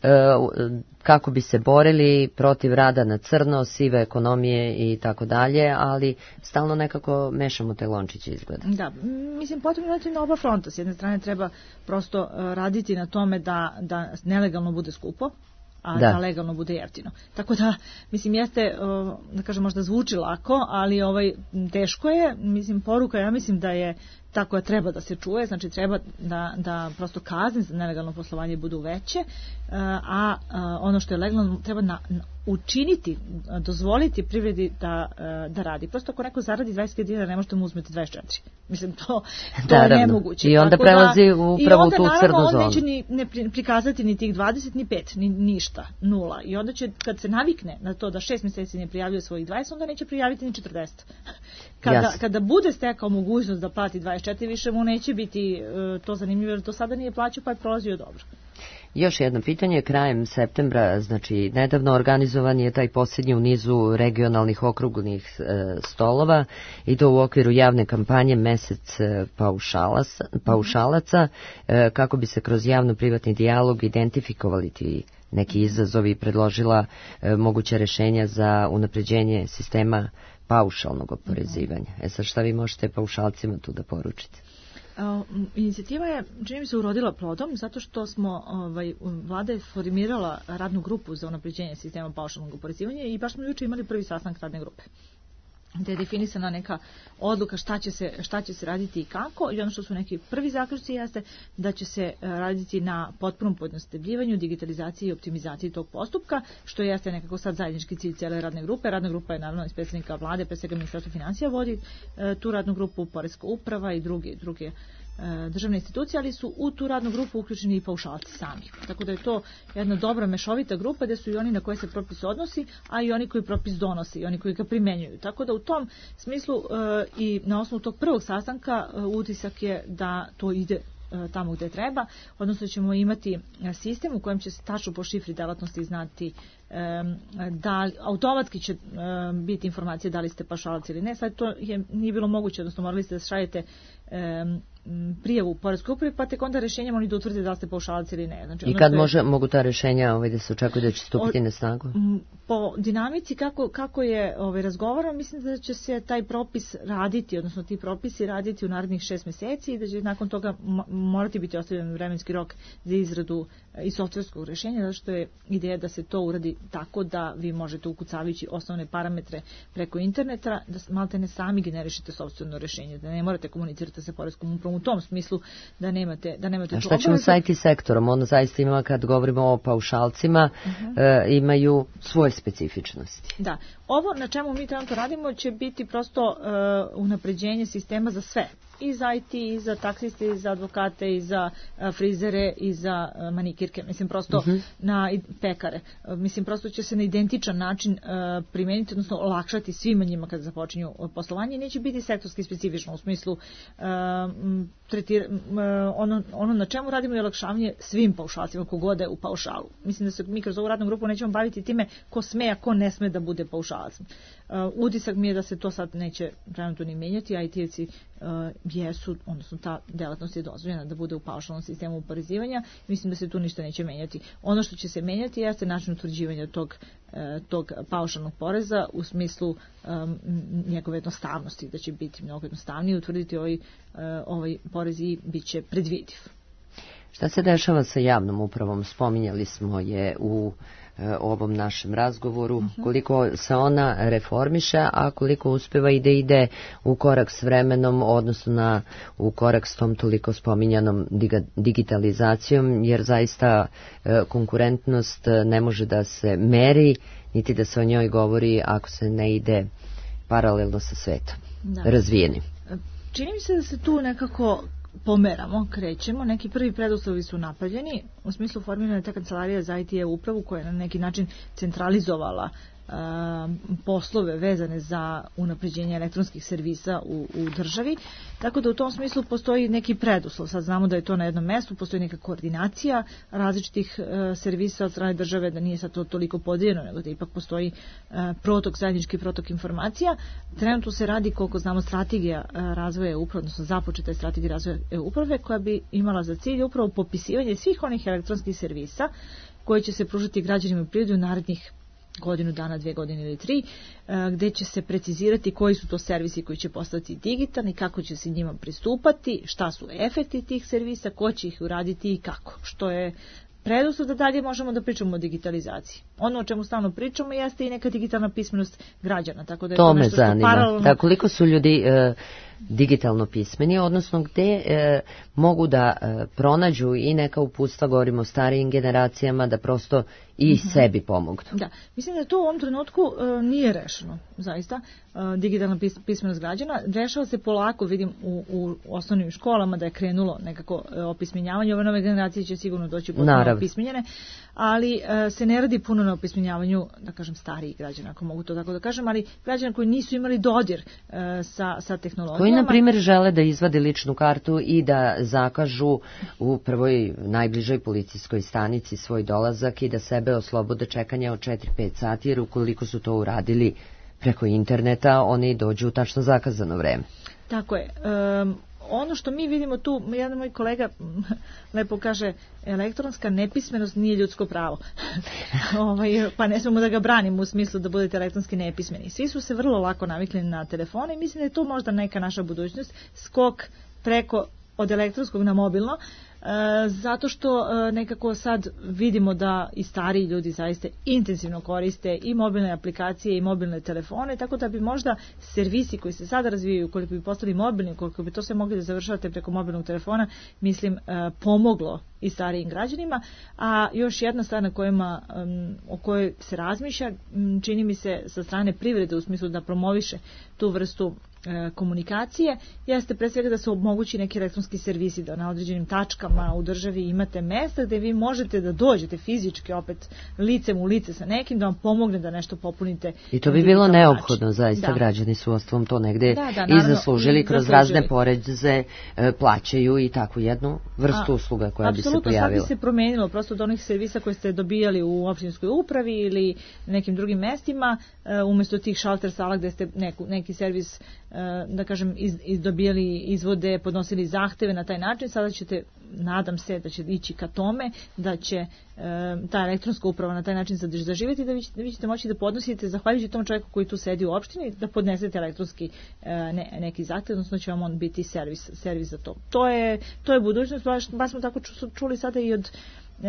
kako bi se borili protiv rada na crno, sive ekonomije i tako dalje, ali stalno nekako mešamo te lončiće izgleda. Da, mislim, potrebno je na oba fronta. S jedne strane treba prosto raditi na tome da, da nelegalno bude skupo, a da. da legalno bude jeftino. Tako da, mislim, jeste, da kažem, možda zvuči lako, ali ovaj, teško je, mislim, poruka, ja mislim da je ta koja treba da se čuje, znači treba da, da prosto kazne za nelegalno poslovanje budu veće, a, a ono što je legalno treba na, na, učiniti, dozvoliti privredi da, da radi. Prosto ako neko zaradi dvadeset dinara, ne možete mu uzmeti dvadeset četiri. Mislim, to, to je nemoguće. I onda tako prelazi da, upravo u tu crnu zonu. I onda, naravno, on neće ni, ne prikazati ni tih dvadeset, ni pet, ni ništa, nula. I onda će, kad se navikne na to da šest mjeseci ne prijavljuje svojih dvadeset, onda neće prijaviti ni četrdeset. Kada, kada bude stekao mogućnost da plati dvadeset četiri, više mu neće biti uh, to zanimljivo, jer to sada nije plaćao, pa je prolazio dobro. Još jedno pitanje, krajem septembra, znači nedavno organizovan je taj posljednji u nizu regionalnih okrugnih e, stolova i to u okviru javne kampanje Mesec paušalaca, paušalaca e, kako bi se kroz javno-privatni dijalog identifikovali ti neki izazovi i predložila e, moguće rješenja za unapređenje sistema paušalnog oporezivanja. E sad šta vi možete paušalcima tu da poručite? Inicijativa je, čini mi se, urodila plodom zato što smo, ovaj, vlada je formirala radnu grupu za unapređenje sistema paušalnog oporezivanja i baš smo juče imali prvi sastanak radne grupe, gdje je definisana neka odluka šta će se, šta će se raditi i kako, i ono što su neki prvi zaključci jeste da će se raditi na potpunom pojednostavljivanju, digitalizaciji i optimizaciji tog postupka, što jeste nekako sad zajednički cilj cijele radne grupe. Radna grupa je naravno iz predsjednika vlade, pre svega Ministarstva financija vodi e, tu radnu grupu, Poreska uprava i drugi, druge državne institucije, ali su u tu radnu grupu uključeni i paušalci sami. Tako da je to jedna dobra mešovita grupa gdje su i oni na koje se propis odnosi, a i oni koji propis donose i oni koji ga primjenjuju. Tako da u tom smislu e, i na osnovu tog prvog sastanka e, utisak je da to ide tamo gdje treba, odnosno ćemo imati sistem u kojem će se tačno po šifri delatnosti znati da automatski će biti informacije da li ste paušalac ili ne. Sad to je, nije bilo moguće, odnosno morali ste da šaljete prijavu u Poreskoj upravi, pa tek onda rješenjem oni da utvrde da li ste paušalac ili ne. Znači, I kad je, može, mogu ta rješenja ovaj, da se očekuje da će stupiti na snagu? Po dinamici kako, kako je ovaj, razgovaran, mislim da će se taj propis raditi, odnosno ti propisi raditi u narednih šest mjeseci i da će nakon toga morati biti ostavljen vremenski rok za izradu i softverskog rješenja, zato što je ideja da se to uradi tako da vi možete ukucavajući osnovne parametre preko interneta, da malte ne sami generišete sopstveno rješenje, da ne morate komunicirati sa Poreskom upravom u tom smislu da nemate, da nemate. A šta ćemo sa I T sektorom? Ono zaista ima, kad govorimo o paušalcima, uh-huh. e, imaju svoje specifičnosti. Da. Ovo na čemu mi trenutno radimo će biti prosto uh, unapređenje sistema za sve. I za I T, i za taksiste, i za advokate, i za uh, frizere, i za uh, manikirke. Mislim, prosto uh-huh. na i pekare. Uh, mislim, prosto će se na identičan način uh, primijeniti, odnosno olakšati svima njima kada započinju poslovanje. Neće biti sektorski specifično u smislu uh, tretir, uh, ono, ono na čemu radimo je olakšavanje svim paušalcima, kogode u paušalu. Mislim da se mi kroz ovu radnu grupu nećemo baviti time ko sme, a ko ne sme da bude paušalac. Uh, utisak mi je da se to sad neće trenutno ni menjati, a I T-evci uh, jesu, odnosno ta delatnost je dozvoljena da bude u paušalnom sistemu oporezivanja. Mislim da se tu ništa neće menjati. Ono što će se menjati jeste način utvrđivanja tog, uh, tog paušalnog poreza u smislu um, njegove jednostavnosti, da će biti mnogo jednostavnije utvrditi ovaj, uh, ovaj porez i bit će predvidiv. Šta se dešava sa javnom upravom? Spominjali smo je u ovom našem razgovoru, uh-huh. koliko se ona reformiše, a koliko uspeva i da ide u korak s vremenom, odnosno na, u korak s tom toliko spominjanom digitalizacijom, jer zaista e, konkurentnost ne može da se meri, niti da se o njoj govori ako se ne ide paralelno sa svetom, da. razvijenim. Čini mi se da se tu nekako pomeramo, krećemo, neki prvi preduslovi su napravljeni, u smislu formirane ta kancelarija za I T upravu koja je na neki način centralizovala uh, poslove vezane za unapređenje elektronskih servisa u, u državi, tako da u tom smislu postoji neki preduslov. Sad znamo da je to na jednom mjestu, postoji neka koordinacija različitih uh, servisa od strane države, da nije sad to toliko podijeljeno, nego da ipak postoji uh, protok, zajednički protok informacija. Trenutno se radi, koliko znamo, strategija uh, razvoja uprave, odnosno započeta je strategija razvoja uprave koja bi imala za cilj upravo popisivanje svih onih elektronskih servisa koji će se pružati građanima u prirodu u narednih godinu dana, dvije godine ili tri, gdje će se precizirati koji su to servisi koji će postati digitalni, kako će se njima pristupati, šta su efekti tih servisa, ko će ih uraditi i kako, što je preduslov da dalje možemo da pričamo o digitalizaciji. Ono o čemu stalno pričamo jeste i neka digitalna pismenost građana. Tako da je to, to me nešto zanima. Paralelno... Da, koliko su ljudi e, digitalno pismeni, odnosno gde e, mogu da e, pronađu i neka uputstva, govorimo o starijim generacijama, da prosto i mm-hmm. sebi pomognu. Da, mislim da to u ovom trenutku e, nije rešeno, zaista, e, digitalna pis, pismenost građana. Rešava se polako, vidim, u, u osnovnim školama da je krenulo nekako e, opismenjavanje. Ove nove generacije će sigurno doći potpuno opismenjene, ali e, se ne radi puno na opismenjavanju, da kažem, starijih građana, ako mogu to tako da kažem, ali građana koji nisu imali dodir e, sa, sa tehnologijama. Koji, na primjer, žele da izvade ličnu kartu i da zakažu u prvoj najbližoj policijskoj stanici svoj dolazak i da sebe oslobode čekanja od četiri do pet sati, jer ukoliko su to uradili preko interneta, oni dođu u tačno zakazano vreme. Tako je. Um, ono što mi vidimo tu, jedan moj kolega lepo kaže, elektronska nepismenost nije ljudsko pravo. ovaj, pa ne smemo da ga branimo u smislu da budete elektronski nepismeni. Svi su se vrlo lako navikli na telefone i mislim da je to možda neka naša budućnost, skok preko od elektronskog na mobilno, e, zato što e, nekako sad vidimo da i stariji ljudi zaista intenzivno koriste i mobilne aplikacije i mobilne telefone, tako da bi možda servisi koji se sada razvijaju, koliko bi postali mobilni, koliko bi to sve mogli da završavate preko mobilnog telefona, mislim, e, pomoglo i starijim građanima. A još jedna stvar na kojima, um, o kojoj se razmišlja, um, čini mi se sa strane privrede u smislu da promoviše tu vrstu e, komunikacije, jeste pre svega da se omogući neki elektronski servisi, da na određenim tačkama u državi imate mesta gde vi možete da dođete fizički opet licem u lice sa nekim, da vam pomogne da nešto popunite. I to bi bilo neophodno, zaista, da. Građani su ostvom to negde da, da, naravno, i zaslužili kroz zaslužili. razne poreze, e, plaćaju i takvu jednu vrstu A, usluga koja bi se pojavila. Apsolutno, sad bi se promenilo prosto od onih servisa koje ste dobijali u opštinskoj upravi ili nekim drugim mestima, e, umesto tih šalter sala gde ste neku, neki servis, e, da kažem, iz, iz dobijali izvode, podnosili zahteve na taj način. Sada ćete, nadam se da će ići ka tome, da će e, ta elektronska uprava na taj način zaživjeti, da vi, da vi ćete moći da podnosite, zahvaljujući tom čovjeku koji tu sedi u opštini, da podnesete elektronski e, ne, neki zahtev, odnosno će vam on biti servis, servis za to. To je, to je budućnost, baš, baš smo tako čuli sada i od e,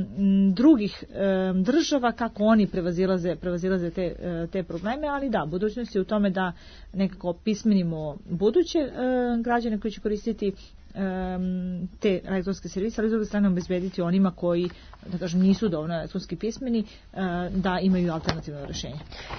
drugih e, država kako oni prevazilaze, prevazilaze te, e, te probleme, ali da, budućnost je u tome da nekako pismenimo buduće e, građane koji će koristiti Um, te elektronske servise, ali s druge strane obezbediti onima koji, da kažem, nisu dovoljno elektronski pismeni, uh, da imaju alternativno rešenje.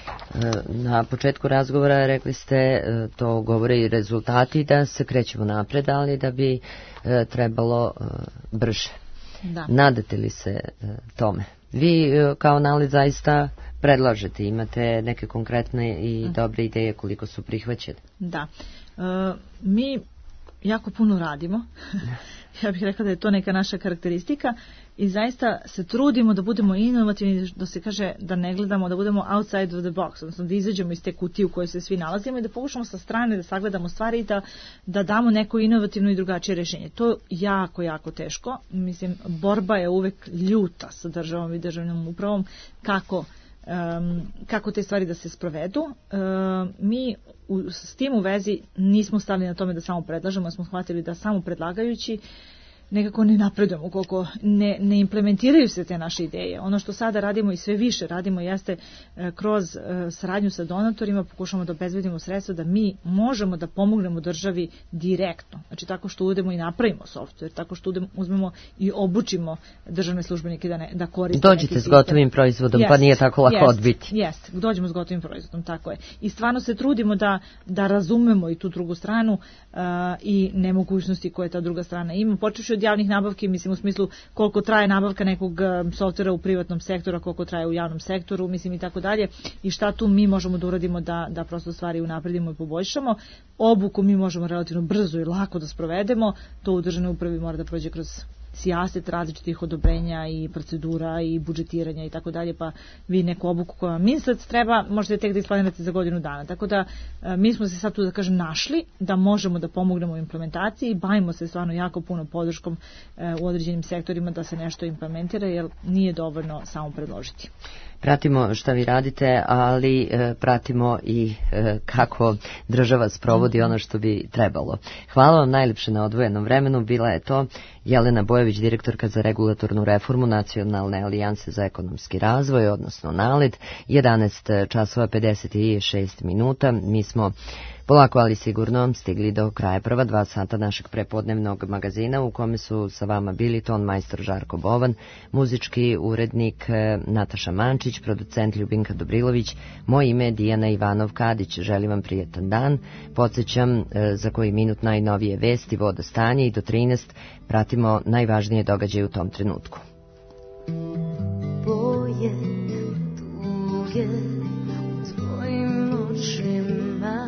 Na početku razgovora rekli ste, to govore i rezultati, da se krećemo napred, ali da bi uh, trebalo uh, brže. Da. Nadate li se uh, tome? Vi uh, kao NALED zaista predlažete, imate neke konkretne i dobre ideje koliko su prihvaćene? Da. Uh, mi jako puno radimo. Ja bih rekla da je to neka naša karakteristika i zaista se trudimo da budemo inovativni, da se kaže da ne gledamo, da budemo outside of the box, odnosno da izađemo iz te kutije u kojoj se svi nalazimo i da pokušamo sa strane da sagledamo stvari i da, da damo neko inovativno i drugačije rešenje. To je jako, jako teško. Mislim, borba je uvek ljuta sa državom i državnom upravom kako Um, kako te stvari da se sprovedu. Um, mi u, s tim u vezi nismo stali na tome da samo predlažemo, smo shvatili da samo predlagajući nekako ne napredujemo, koliko ne, ne implementiraju se te naše ideje. Ono što sada radimo i sve više radimo jeste e, kroz e, saradnju sa donatorima pokušamo da obezbedimo sredstva da mi možemo da pomognemo državi direktno. Znači tako što udemo i napravimo softver, tako što udemo, uzmemo i obučimo državne službenike da, ne, da koriste. Dođite s gotovim proizvodom, jest, pa nije tako lako jest, odbiti. Jest, dođemo s gotovim proizvodom, tako je. I stvarno se trudimo da, da razumemo i tu drugu stranu uh, i nemogućnosti koje ta druga strana ima. Počevši od javnih nabavki, mislim u smislu koliko traje nabavka nekog softvera u privatnom sektoru, koliko traje u javnom sektoru, mislim i tako dalje, i šta tu mi možemo da uradimo da, da prosto stvari unapredimo i poboljšamo. Obuku mi možemo relativno brzo i lako da sprovedemo, to u državnoj upravi mora da prođe kroz sijaset različitih odobrenja i procedura i budžetiranja i tako dalje, pa vi neku obuku koja vam ministrac treba, možete tek da isplanirate za godinu dana. Tako da mi smo se sad tu, da kažem, našli da možemo da pomognemo u implementaciji i bavimo se stvarno jako puno podrškom u određenim sektorima da se nešto implementira, jer nije dovoljno samo predložiti. Pratimo šta vi radite, ali e, pratimo i e, kako država sprovodi ono što bi trebalo. Hvala vam najlepše na odvojenom vremenu. Bila je to Jelena Bojović, Radojević, direktorka za regulatornu reformu Nacionalne alijanse za ekonomski razvoj, odnosno NALED. jedanaest časova pedeset šest minuta. Mi smo polako, ali sigurno stigli do kraja prva dva sata našeg prepodnevnog magazina u kome su sa vama bili ton majstor Žarko Bovan, muzički urednik Nataša Mančić, producent Ljubinka Dobrilović, moje ime je Dijana Ivanov-Kadić. Želim vam prijetan dan. Podsjećam za koji minut najnovije vesti, voda stanje i do trinaest pratimo najvažnije događaje u tom trenutku. Boje tuge u tvojim očima,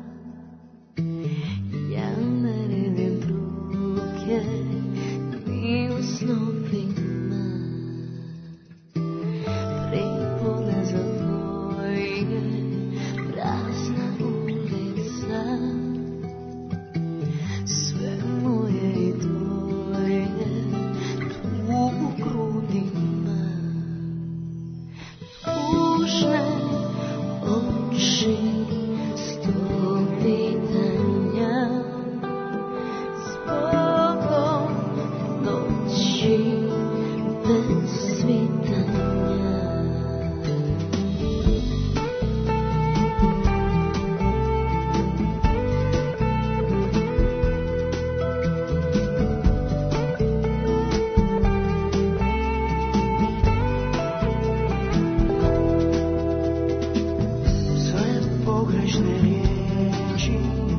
ja ne vidim druge ni u snovima, pripone za tvoje prazna ulica, sve moje i tvoje tugu grudima, tužne oči, sto pitanja, zbogom noći bez svitanja. Sve pogrešne riječi